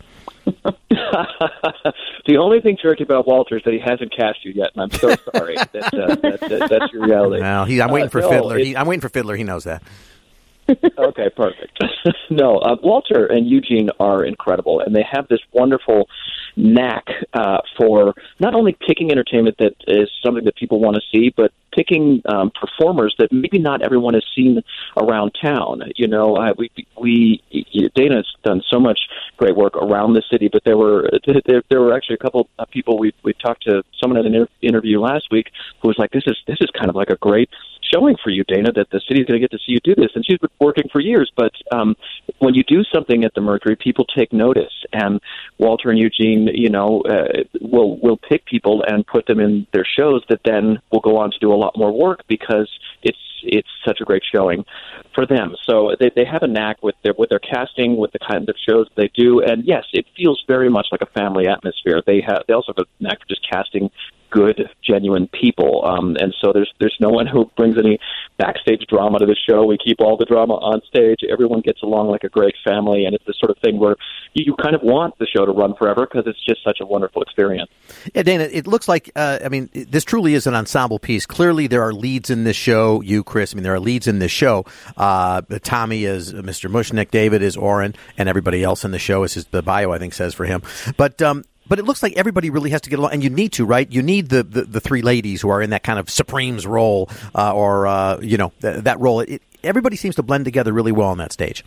The only thing jerky about Walter is that he hasn't cast you yet, and I'm so sorry. that, uh, that, that, that's your reality. Well, he, I'm waiting for uh, Fiddler. No, he, I'm waiting for Fiddler. He knows that. Okay, perfect. No, uh, Walter and Eugene are incredible, and they have this wonderful knack uh, for not only picking entertainment that is something that people want to see, but picking um, performers that maybe not everyone has seen around town. You know, uh, we we Dana has done so much great work around the city, but there were there, there were actually a couple of people we we talked to. Someone at an inter- interview last week who was like, "This is this is kind of like a great showing for you, Dana, that the city's going to get to see you do this." And she's been working for years, but um, when you do something at the Mercury, people take notice, and Walter and Eugene, you know, uh, will will pick people and put them in their shows that then will go on to do a lot more work because it's it's such a great showing for them. So they they have a knack with their with their casting, with the kind of shows they do, and yes, it feels very much like a family atmosphere. They have they also have a knack for just casting good, genuine people, um, and so there's there's no one who brings any backstage drama to the show. We keep all the drama on stage. Everyone gets along like a great family, and it's the sort of thing where you, you kind of want the show to run forever because it's just such a wonderful experience. Yeah, Dana, it looks like, uh, I mean, this truly is an ensemble piece. Clearly there are leads in this show. You, Chris, I mean, there are leads in this show. Uh, Tommy is Mister Mushnick, David is Oren, and everybody else in the show, as his the bio, I think, says for him. But um, But it looks like everybody really has to get along, and you need to, right? You need the, the, the three ladies who are in that kind of Supremes role, uh, or, uh, you know, th- that role. It, everybody seems to blend together really well on that stage.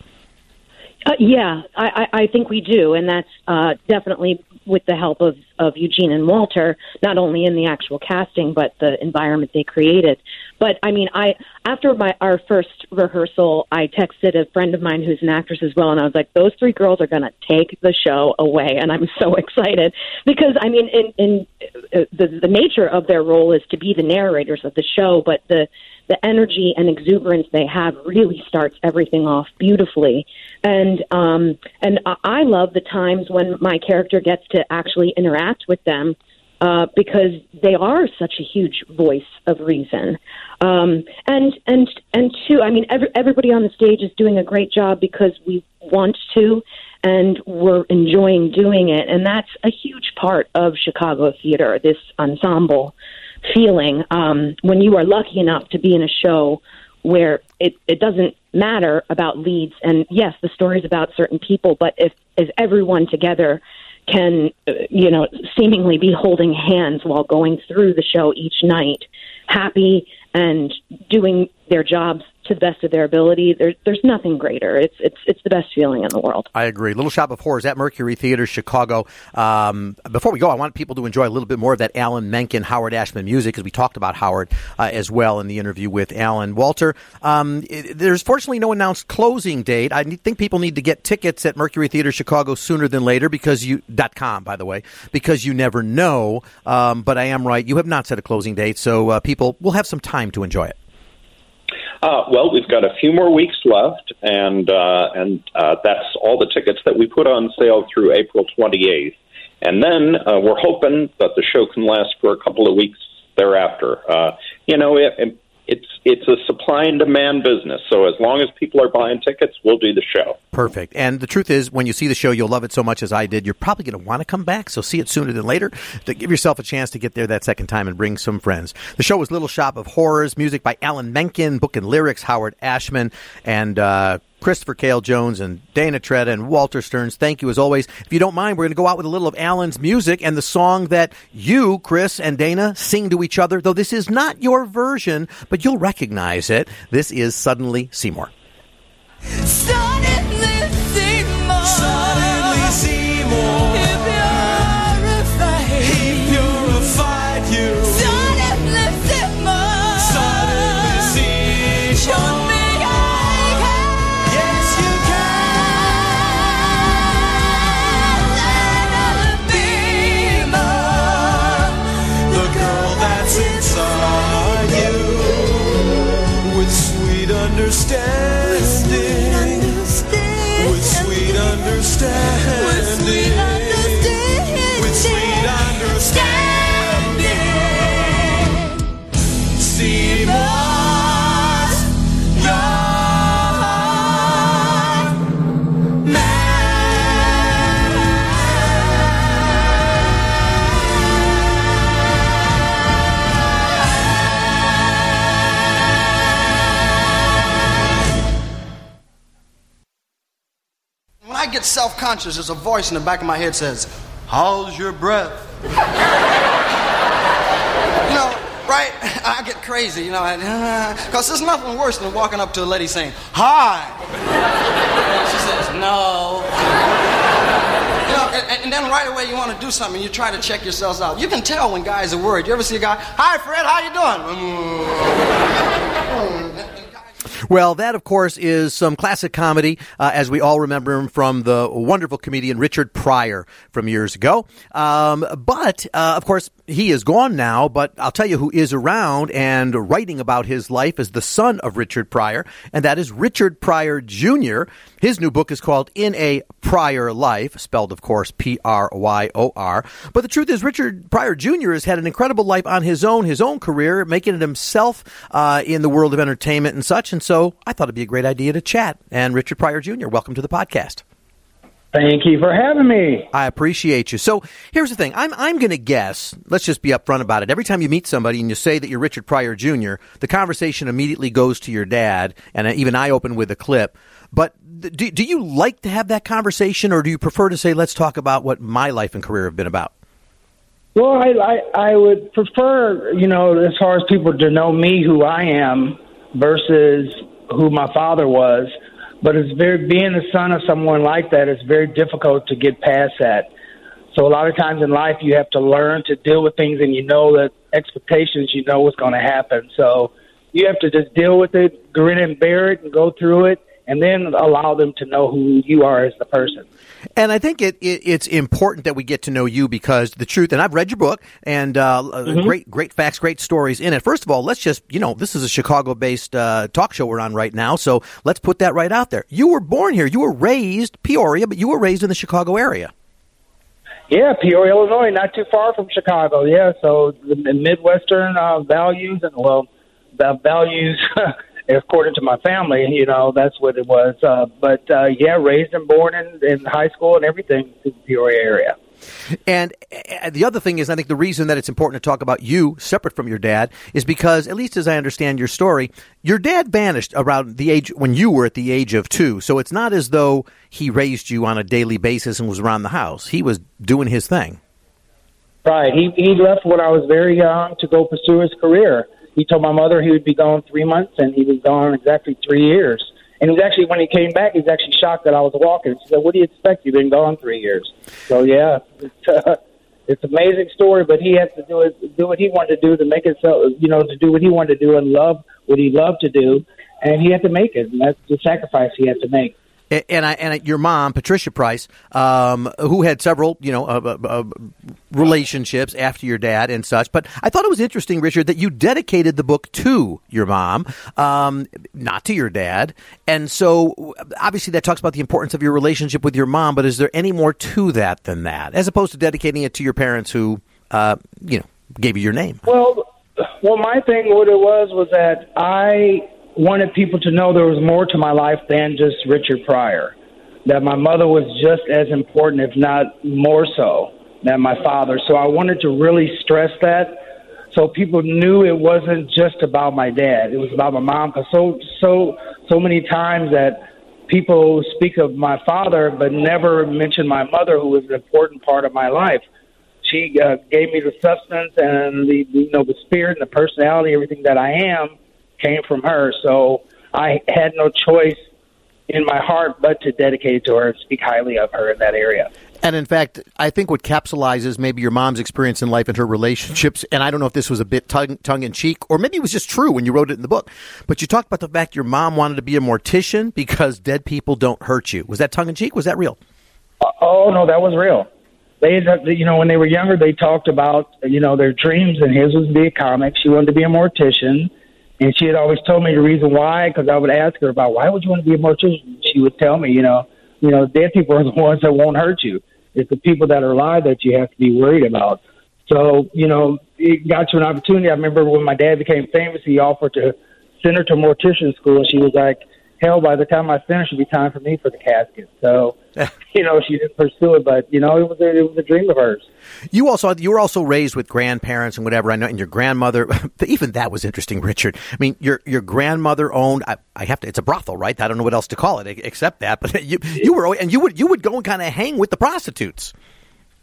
Uh, yeah, I, I I think we do, and that's uh, definitely with the help of, of Eugene and Walter, not only in the actual casting, but the environment they created. But, I mean, I after my our first rehearsal, I texted a friend of mine who's an actress as well, and I was like, those three girls are going to take the show away, and I'm so excited. Because, I mean, in, in uh, the, the nature of their role is to be the narrators of the show, but the the energy and exuberance they have really starts everything off beautifully. And um, and I love the times when my character gets to actually interact with them uh, because they are such a huge voice of reason. Um, and and and two, I mean, every, everybody on the stage is doing a great job because we want to, and we're enjoying doing it. And that's a huge part of Chicago theater, this ensemble feeling, um, when you are lucky enough to be in a show where it, it doesn't matter about leads. And yes, the story's about certain people, but if, if everyone together can, uh, you know, seemingly be holding hands while going through the show each night, happy and doing their jobs to the best of their ability, there, there's nothing greater. It's it's it's the best feeling in the world. I agree. Little Shop of Horrors at Mercury Theater, Chicago. Um, before we go, I want people to enjoy a little bit more of that Alan Menken, Howard Ashman music, because we talked about Howard uh, as well in the interview with Alan. Walter, um, it, there's fortunately no announced closing date. I think people need to get tickets at Mercury Theater, Chicago sooner than later, because you, .com, by the way, because you never know. Um, but I am right. You have not set a closing date, so uh, people will have some time to enjoy it. Uh, well, we've got a few more weeks left, and uh, and uh, that's all the tickets that we put on sale through April twenty-eighth. And then uh, we're hoping that the show can last for a couple of weeks thereafter. Uh, you know, it, it, it's it's a supply and demand business, so as long as people are buying tickets, we'll do the show. Perfect. And the truth is, when you see the show, you'll love it so much as I did. You're probably going to want to come back, so see it sooner than later to give yourself a chance to get there that second time and bring some friends. The show was Little Shop of Horrors, music by Alan Menken, book and lyrics, Howard Ashman, and uh, Christopher Cale Jones and Dana Tretta and Walter Stearns. Thank you as always. If you don't mind, we're going to go out with a little of Alan's music and the song that you, Chris, and Dana sing to each other, though this is not your version, but you'll recognize it. This is Suddenly Seymour. Suddenly Seymour. Suddenly Seymour. He purified. He purified you. Suddenly Seymour. Suddenly Seymour. Show me I can. Yes, you can. Suddenly Seymour. The girl that's inside you with sweet understanding. With sweet understanding. With sweet understanding. With sweet understanding. Seymour's your man. When I get self-conscious, there's a voice in the back of my head says, how's your breath? You know, right? I get crazy, you know, because there's nothing worse than walking up to a lady saying, hi. And she says, no. You know, and, and then right away you want to do something, you try to check yourselves out. You can tell when guys are worried. You ever see a guy, hi, Fred, how you doing? Well, that, of course, is some classic comedy, uh, as we all remember him from the wonderful comedian Richard Pryor from years ago. Um, but, uh, of course, he is gone now, but I'll tell you who is around and writing about his life is the son of Richard Pryor, and that is Richard Pryor Junior His new book is called In a Pryor Life, spelled, of course, P R Y O R. But the truth is, Richard Pryor Junior has had an incredible life on his own, his own career, making it himself uh, in the world of entertainment and such. And so I thought it'd be a great idea to chat. And Richard Pryor Junior, welcome to the podcast. Thank you for having me. I appreciate you. So here's the thing. I'm I'm going to guess, let's just be upfront about it. Every time you meet somebody and you say that you're Richard Pryor Junior, the conversation immediately goes to your dad, and even I open with a clip. But do, do you like to have that conversation, or do you prefer to say, let's talk about what my life and career have been about? Well, I, I, I would prefer, you know, as far as people to know me, who I am, versus who my father was. But it's very being the son of someone like that, it's very difficult to get past that. So a lot of times in life, you have to learn to deal with things, and you know that expectations, you know what's going to happen. So you have to just deal with it, grin and bear it, and go through it, and then allow them to know who you are as the person. And I think it, it it's important that we get to know you, because the truth, and I've read your book, and uh, mm-hmm. great great facts, great stories in it. First of all, let's just, you know, this is a Chicago-based uh, talk show we're on right now, so let's put that right out there. You were born here. You were raised Peoria, but you were raised in the Chicago area. Yeah, Peoria, Illinois, not too far from Chicago. Yeah, so the Midwestern uh, values, and, well, the values... according to my family, you know, that's what it was. Uh, but, uh, yeah, raised and born in, in high school and everything in the Peoria area. And uh, the other thing is, I think the reason that it's important to talk about you separate from your dad is because, at least as I understand your story, your dad vanished around the age when you were at the age of two. So it's not as though he raised you on a daily basis and was around the house. He was doing his thing. Right. He, he left when I was very young to go pursue his career. He told my mother he would be gone three months, and he was gone exactly three years. And it was actually, when he came back, he was actually shocked that I was walking. She said, what do you expect? You've been gone three years. So, yeah, it's, uh, it's an amazing story, but he had to do it, do what he wanted to do to make it so, you know, to do what he wanted to do and love what he loved to do. And he had to make it, and that's the sacrifice he had to make. And I, and your mom, Patricia Price, um, who had several, you know, uh, uh, relationships after your dad and such. But I thought it was interesting, Richard, that you dedicated the book to your mom, um, not to your dad. And so obviously that talks about the importance of your relationship with your mom. But is there any more to that than that, as opposed to dedicating it to your parents who, uh, you know, gave you your name? Well, well, my thing, what it was, was that I wanted people to know there was more to my life than just Richard Pryor, that my mother was just as important, if not more so, than my father. So I wanted to really stress that so people knew it wasn't just about my dad. It was about my mom, because so, so, so many times that people speak of my father but never mention my mother, who was an important part of my life. She uh, gave me the substance and the, you know, the spirit and the personality, everything that I am, came from her. So I had no choice in my heart but to dedicate it to her and speak highly of her in that area. And in fact, I think what capsulizes maybe your mom's experience in life and her relationships, and I don't know if this was a bit tongue, tongue-in-cheek, or maybe it was just true when you wrote it in the book, but you talked about the fact your mom wanted to be a mortician because dead people don't hurt you. Was that tongue-in-cheek? Was that real? Uh, oh, no, that was real. They, you know, when they were younger, they talked about, you know, their dreams, and his was to be a comic. She wanted to be a mortician. And she had always told me the reason why, because I would ask her about, why would you want to be a mortician? She would tell me, you know, you know, dead people are the ones that won't hurt you. It's the people that are alive that you have to be worried about. So, you know, it got to an opportunity. I remember when my dad became famous, he offered to send her to mortician school. And she was like, hell, by the time I finish, it'll be time for me for the casket. So, you know, she didn't pursue it, but, you know, it was a, it was a dream of hers. You also you were also raised with grandparents and whatever. I know, and your grandmother, even that was interesting, Richard. I mean, your your grandmother owned. I, I have to. It's a brothel, right? I don't know what else to call it except that. But you you were and you would you would go and kind of hang with the prostitutes.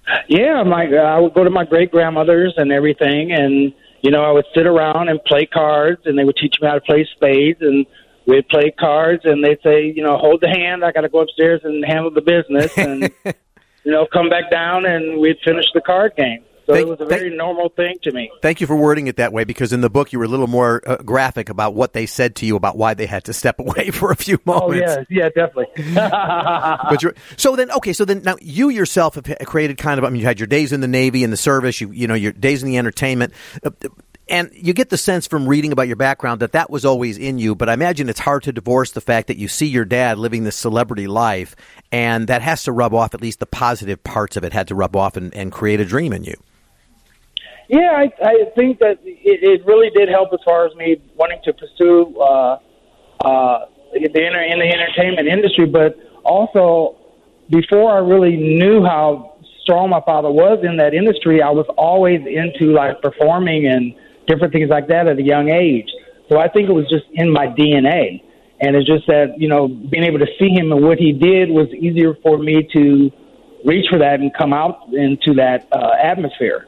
Yeah, my I would go to my great grandmothers and everything, and you know I would sit around and play cards, and they would teach me how to play spades, and we'd play cards, and they'd say, you know, hold the hand. I got to go upstairs and handle the business, and you know, come back down, and we'd finish the card game. So Thank- it was a thank- very normal thing to me. Thank you for wording it that way, because in the book you were a little more uh, graphic about what they said to you about why they had to step away for a few Oh moments. yeah, yeah, definitely. But you're, so then, okay, so then now you yourself have created kind of, I mean, you had your days in the Navy, in the service, you you know, your days in the entertainment, uh, and you get the sense from reading about your background that that was always in you, but I imagine it's hard to divorce the fact that you see your dad living this celebrity life, and that has to rub off, at least the positive parts of it had to rub off and, and create a dream in you. Yeah, I, I think that it, it really did help as far as me wanting to pursue uh, uh, the inter, in the entertainment industry. But also, before I really knew how strong my father was in that industry, I was always into like performing and different things like that at a young age. So I think it was just in my D N A. And it's just that, you know, being able to see him and what he did was easier for me to reach for that and come out into that uh, atmosphere.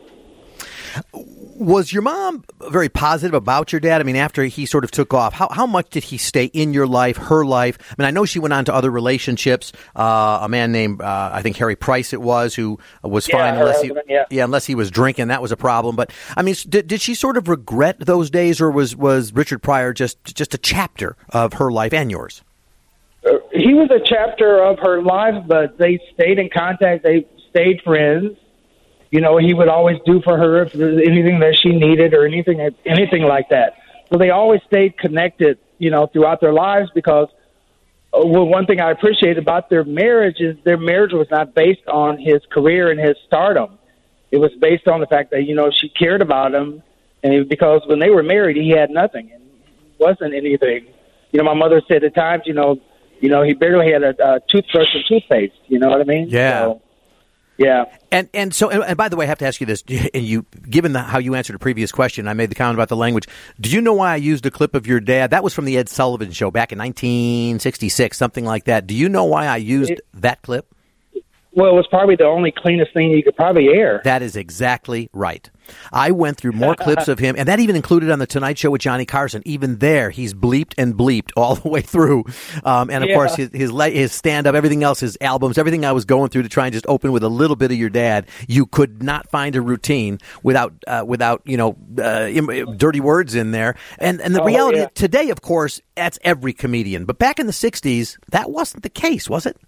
Was your mom very positive about your dad? I mean, after he sort of took off, how how much did he stay in your life, her life? I mean, I know she went on to other relationships. Uh, a man named, uh, I think Harry Price it was, who was Yeah, fine her unless he, husband, yeah. yeah, unless he was drinking. That was a problem. But I mean, did, did she sort of regret those days, or was, was Richard Pryor just just a chapter of her life and yours? Uh, he was a chapter of her life, but they stayed in contact. They stayed friends. You know, he would always do for her if there's anything that she needed or anything, anything like that. So they always stayed connected, you know, throughout their lives because uh, well, one thing I appreciate about their marriage is their marriage was not based on his career and his stardom. It was based on the fact that, you know, she cared about him, and it, because when they were married, he had nothing and wasn't anything. You know, my mother said at times, you know, you know, he barely had a, a toothbrush and toothpaste. You know what I mean? Yeah. So, yeah. And and so and, and by the way, I have to ask you this: and you, given the, how you answered a previous question, I made the comment about the language. Do you know why I used a clip of your dad? That was from the Ed Sullivan Show back in nineteen sixty-six, something like that. Do you know why I used It- that clip? Well, it was probably the only cleanest thing you could probably air. That is exactly right. I went through more clips of him, and that even included on the Tonight Show with Johnny Carson. Even there, he's bleeped and bleeped all the way through. Um, and of Yeah. course, his his, le- his stand up, everything else, his albums, everything I was going through to try and just open with a little bit of your dad. You could not find a routine without uh, without you know uh, im- dirty words in there. And and the Oh, reality yeah. today, of course, that's every comedian. But back in the sixties, that wasn't the case, was it?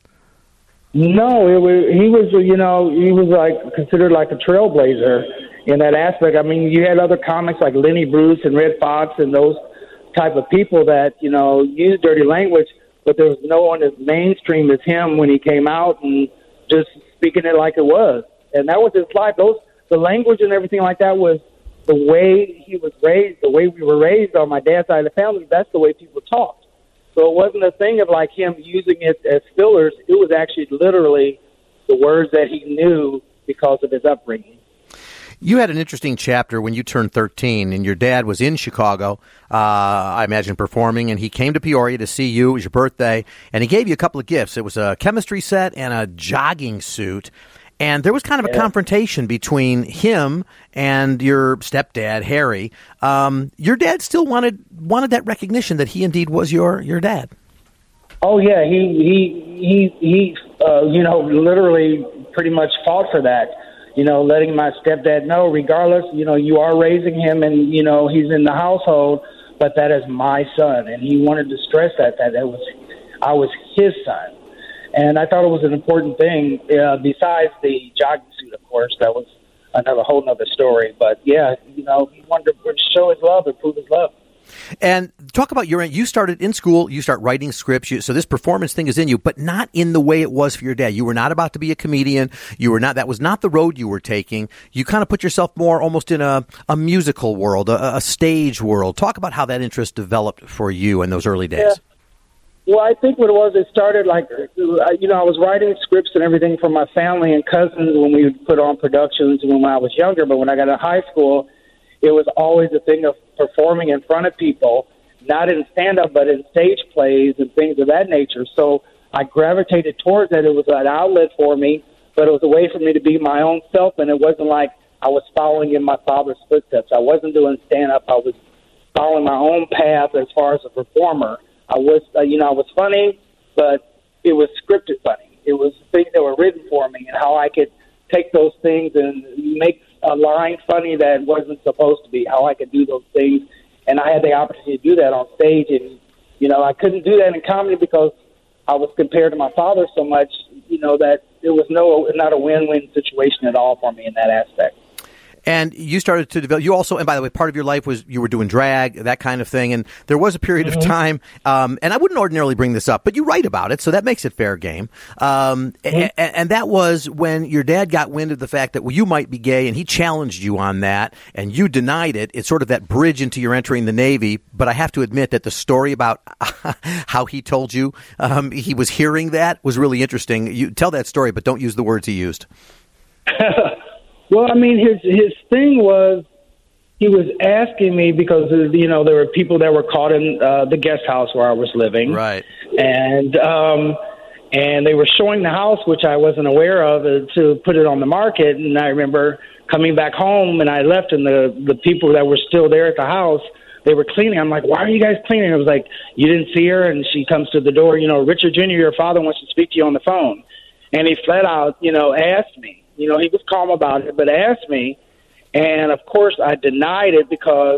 No, it was, he was, you know, he was like considered like a trailblazer in that aspect. I mean, you had other comics like Lenny Bruce and Red Fox and those type of people that, you know, used dirty language, but there was no one as mainstream as him when he came out and just speaking it like it was. And that was his life. Those, the language and everything like that was the way he was raised, the way we were raised on my dad's side of the family. That's the way people talked. So it wasn't a thing of like him using it as fillers. It was actually literally the words that he knew because of his upbringing. You had an interesting chapter when you turned thirteen, and your dad was in Chicago, uh, I imagine, performing, and he came to Peoria to see you. It was your birthday, and he gave you a couple of gifts. It was a chemistry set and a jogging suit. And there was kind of a Yeah. confrontation between him and your stepdad, Harry. Um, your dad still wanted wanted that recognition that he indeed was your, your dad. Oh yeah, he he he he. Uh, you know, literally, pretty much fought for that. You know, letting my stepdad know, regardless, you know, you are raising him, and you know he's in the household, but that is my son, and he wanted to stress that that it was, I was his son. And I thought it was an important thing, uh, besides the jogging suit, of course. That was another whole nother story. But, yeah, you know, he wanted to show his love and prove his love. And talk about your, you started in school, you start writing scripts, you, so this performance thing is in you, but not in the way it was for your dad. You were not about to be a comedian. You were not, that was not the road you were taking. You kind of put yourself more almost in a, a musical world, a, a stage world. Talk about how that interest developed for you in those early days. Yeah. Well, I think what it was, it started like, you know, I was writing scripts and everything for my family and cousins when we would put on productions when I was younger. But when I got to high school, it was always a thing of performing in front of people, not in stand-up, but in stage plays and things of that nature. So I gravitated towards that. It was an outlet for me. but it was a way for me to be my own self, and it wasn't like I was following in my father's footsteps. I wasn't doing stand-up. I was following my own path as far as a performer. I was, uh, you know, I was funny, but it was scripted funny. It was things that were written for me, and how I could take those things and make a line funny that wasn't supposed to be, how I could do those things. And I had the opportunity to do that on stage. And, you know, I couldn't do that in comedy because I was compared to my father so much, you know, that it was no, not a win-win situation at all for me in that aspect. And you started to develop, you also, and by the way, part of your life was you were doing drag, that kind of thing. And there was a period mm-hmm. of time, um, and I wouldn't ordinarily bring this up, but you write about it, so that makes it fair game. Um, mm-hmm. and, and that was when your dad got wind of the fact that, well, you might be gay, and he challenged you on that, and you denied it. It's sort of that bridge into your entering the Navy. But I have to admit that the story about how he told you um, he was hearing that was really interesting. You tell that story, but don't use the words he used. Well, I mean, his his thing was he was asking me because, you know, there were people that were caught in uh, the guest house where I was living. Right. And um, and they were showing the house, which I wasn't aware of, uh, to put it on the market. And I remember coming back home, and I left, and the, the people that were still there at the house, they were cleaning. I'm like, why are you guys cleaning? It was like, you didn't see her? And she comes to the door, you know, Richard Junior, your father wants to speak to you on the phone. And he flat out, you know, asked me. You know, he was calm about it, but asked me. And, of course, I denied it because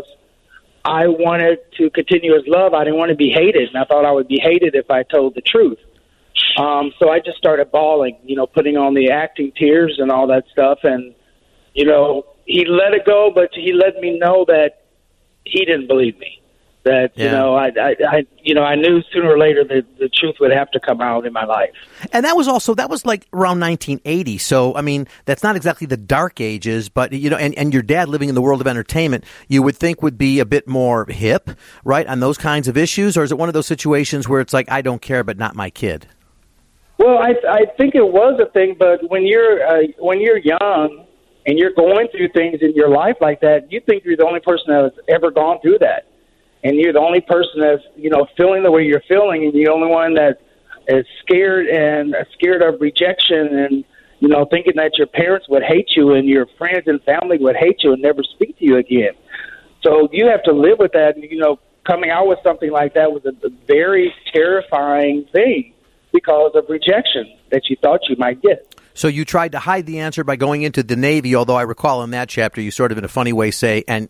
I wanted to continue his love. I didn't want to be hated, and I thought I would be hated if I told the truth. Um, so I just started bawling, you know, putting on the acting tears and all that stuff. And, you know, he let it go, but he let me know that he didn't believe me. That, yeah. you know, I, I, I, you know, I knew sooner or later that the truth would have to come out in my life. And that was also, that was like around nineteen eighty. So, I mean, that's not exactly the dark ages, but, you know, and, and your dad living in the world of entertainment, you would think would be a bit more hip, right, on those kinds of issues? Or is it one of those situations where it's like, I don't care, but not my kid? Well, I, I think it was a thing, but when you're, uh, when you're young and you're going through things in your life like that, you think you're the only person that has ever gone through that. And you're the only person that's, you know, feeling the way you're feeling, and you're the only one that is scared and scared of rejection and, you know, thinking that your parents would hate you and your friends and family would hate you and never speak to you again. So you have to live with that. And, you know, coming out with something like that was a, a very terrifying thing because of rejection that you thought you might get. So you tried to hide the answer by going into the Navy, although I recall in that chapter you sort of in a funny way say, and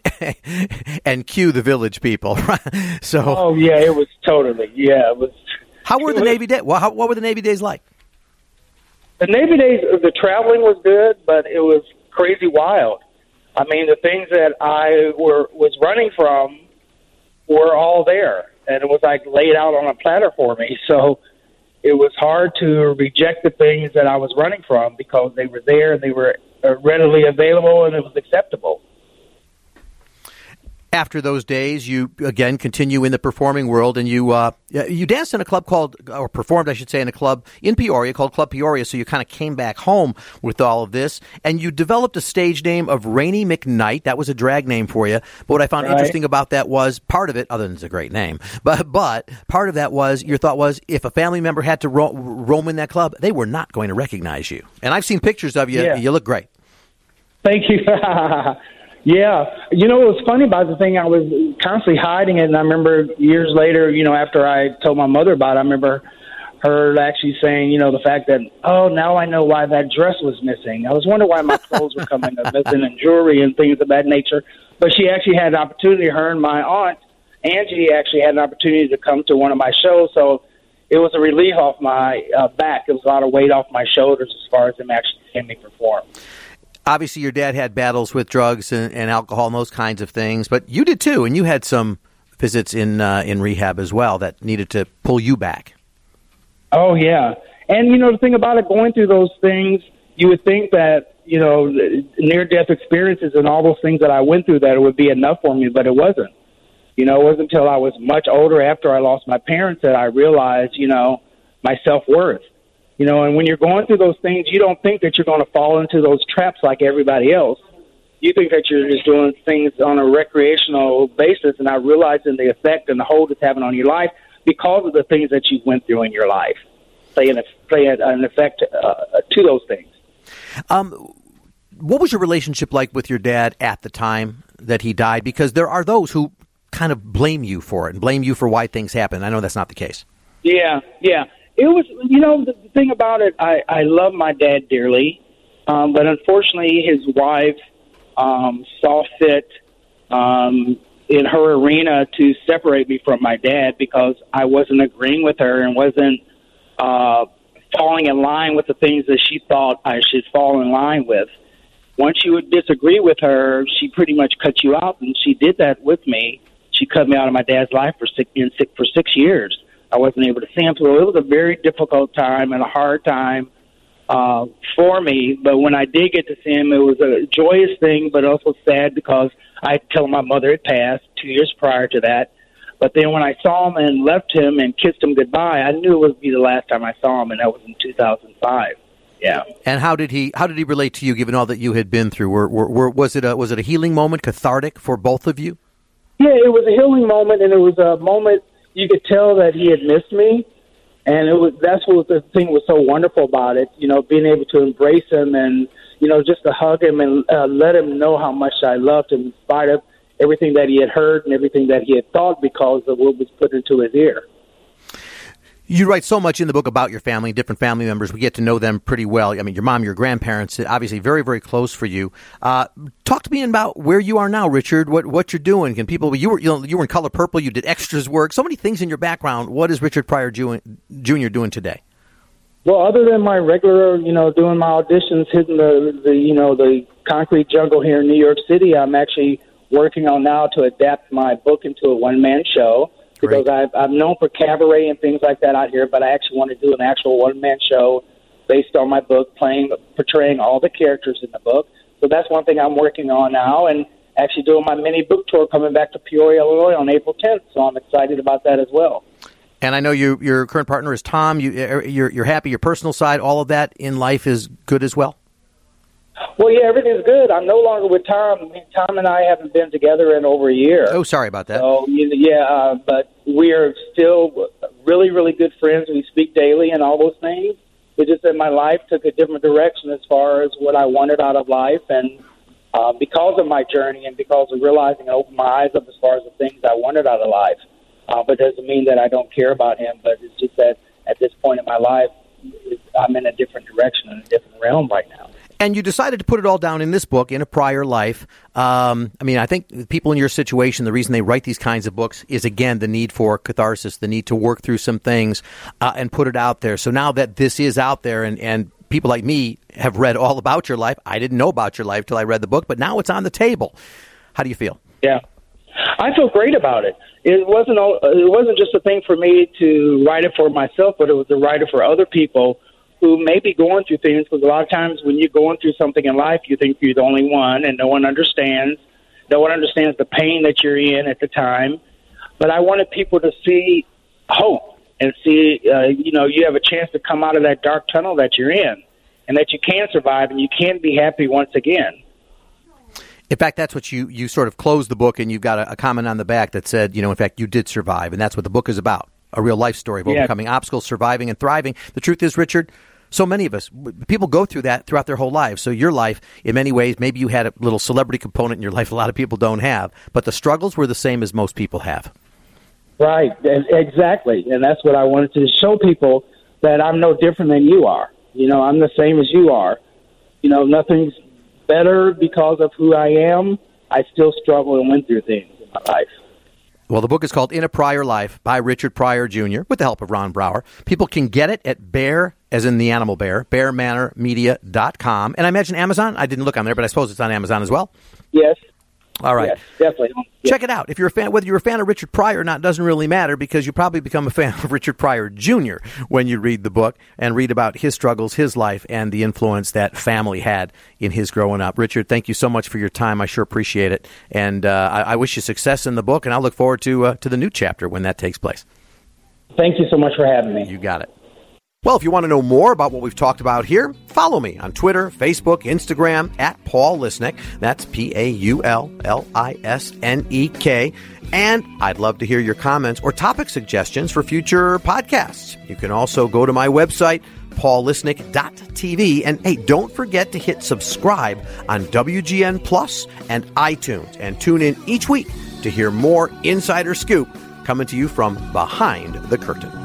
and cue the village people. So, oh, yeah, it was totally, yeah. It was. How were the was, Navy days? Well, how, what were the Navy days like? The Navy days, the traveling was good, but it was crazy wild. I mean, the things that I were was running from were all there, and it was like laid out on a platter for me. So it was hard to reject the things that I was running from because they were there and they were readily available and it was acceptable. After those days, you again continue in the performing world, and you uh, you danced in a club called, or performed, I should say, in a club in Peoria called Club Peoria. So you kind of came back home with all of this, and you developed a stage name of Rainy McKnight. That was a drag name for you. But what I found right. interesting about that was part of it, other than it's a great name, but but part of that was your thought was if a family member had to ro- roam in that club, they were not going to recognize you. And I've seen pictures of you. Yeah. You look great. Thank you. Yeah. You know, what was funny about the thing, I was constantly hiding it, and I remember years later, you know, after I told my mother about it, I remember her actually saying, you know, the fact that, oh, now I know why that dress was missing. I was wondering why my clothes were coming up missing and jewelry and things of that nature. But she actually had an opportunity, her and my aunt, Angie, actually had an opportunity to come to one of my shows, so it was a relief off my uh, back. It was a lot of weight off my shoulders as far as them actually seeing me perform. Obviously, your dad had battles with drugs and, and alcohol and those kinds of things, but you did too, and you had some visits in uh, in rehab as well that needed to pull you back. Oh, yeah. And, you know, the thing about it, going through those things, you would think that, you know, near-death experiences and all those things that I went through, that it would be enough for me, but it wasn't. You know, it wasn't until I was much older after I lost my parents that I realized, you know, my self-worth. You know, and when you're going through those things, you don't think that you're going to fall into those traps like everybody else. You think that you're just doing things on a recreational basis, and not realizing the effect and the hold it's having on your life because of the things that you went through in your life, play an, play an effect uh, to those things. Um, what was your relationship like with your dad at the time that he died? Because there are those who kind of blame you for it and blame you for why things happen. I know that's not the case. Yeah, yeah. It was, you know, the, the thing about it, I, I love my dad dearly, um, but unfortunately his wife um, saw fit um, in her arena to separate me from my dad because I wasn't agreeing with her and wasn't uh, falling in line with the things that she thought I should fall in line with. Once you would disagree with her, she pretty much cut you out, and she did that with me. She cut me out of my dad's life for six, in six, for six years. I wasn't able to see him, so it was a very difficult time and a hard time uh, for me. But when I did get to see him, it was a joyous thing, but also sad because I had to tell him my mother had passed two years prior to that. But then when I saw him and left him and kissed him goodbye, I knew it would be the last time I saw him, and that was in two thousand five. Yeah. And how did he how did he relate to you, given all that you had been through? Were, were, were, was it a was it a healing moment, cathartic for both of you? Yeah, it was a healing moment, and it was a moment you could tell that he had missed me, and it was that's what the thing was so wonderful about it. You know, being able to embrace him and you know just to hug him and uh, let him know how much I loved him, in spite of everything that he had heard and everything that he had thought because of what was put into his ear. You write so much in the book about your family, different family members. We get to know them pretty well. I mean, your mom, your grandparents, obviously very, very close for you. Uh, talk to me about where you are now, Richard. What what you're doing? Can people? You were you, know, you were in Color Purple. You did extras work. So many things in your background. What is Richard Pryor Junior doing today? Well, other than my regular, you know, doing my auditions, hitting the, the you know the concrete jungle here in New York City, I'm actually working on now to adapt my book into a one man show. Because I've, I'm known for cabaret and things like that out here, but I actually want to do an actual one-man show based on my book, playing, portraying all the characters in the book. So that's one thing I'm working on now, and actually doing my mini book tour coming back to Peoria, Illinois on April tenth. So I'm excited about that as well. And I know you, your current partner is Tom. You, you're, you're happy. Your personal side, all of that in life is good as well? Well, yeah, everything's good. I'm no longer with Tom. I mean, Tom and I haven't been together in over a year. Oh, sorry about that. So, yeah, uh, but we are still really, really good friends. We speak daily and all those things. It's just that my life took a different direction as far as what I wanted out of life. And uh, because of my journey and because of realizing and opening my eyes up as far as the things I wanted out of life. Uh, but it doesn't mean that I don't care about him. But it's just that at this point in my life, I'm in a different direction, in a different realm right now. And you decided to put it all down in this book, In a Prior Life. Um, I mean, I think people in your situation, the reason they write these kinds of books is, again, the need for catharsis, the need to work through some things uh, and put it out there. So now that this is out there and, and people like me have read all about your life, I didn't know about your life till I read the book, but now it's on the table. How do you feel? Yeah. I feel great about it. It wasn't it wasn't just a thing for me to write it for myself, but it was to write it for other people who may be going through things, because a lot of times when you're going through something in life, you think you're the only one and no one understands. No one understands the pain that you're in at the time. But I wanted people to see hope and see, uh, you know, you have a chance to come out of that dark tunnel that you're in and that you can survive and you can be happy once again. In fact, that's what you, you sort of closed the book, and you've got a, a comment on the back that said, you know, in fact, you did survive, and that's what the book is about. A real life story of overcoming yeah. obstacles, surviving, and thriving. The truth is, Richard, so many of us, people go through that throughout their whole lives. So your life, in many ways, maybe you had a little celebrity component in your life a lot of people don't have, but the struggles were the same as most people have. Right, exactly. And that's what I wanted to show people, that I'm no different than you are. You know, I'm the same as you are. You know, nothing's better because of who I am. I still struggle and went through things in my life. Well, the book is called In a Prior Life by Richard Pryor Junior with the help of Ron Brower. People can get it at Bear, as in the animal bear, bear manor media dot com. And I imagine Amazon. I didn't look on there, but I suppose it's on Amazon as well. Yes. All right. Yes, definitely. Check it out. If you're a fan, whether you're a fan of Richard Pryor or not doesn't really matter, because you probably become a fan of Richard Pryor Junior when you read the book and read about his struggles, his life, and the influence that family had in his growing up. Richard, thank you so much for your time. I sure appreciate it. And uh, I, I wish you success in the book, and I look forward to uh, to the new chapter when that takes place. Thank you so much for having me. You got it. Well, if you want to know more about what we've talked about here, follow me on Twitter, Facebook, Instagram, at Paul Lisnek. That's P A U L L I S N E K. And I'd love to hear your comments or topic suggestions for future podcasts. You can also go to my website, paul lisnick dot t v. And hey, don't forget to hit subscribe on W G N Plus and iTunes, and tune in each week to hear more Insider Scoop coming to you from behind the curtain.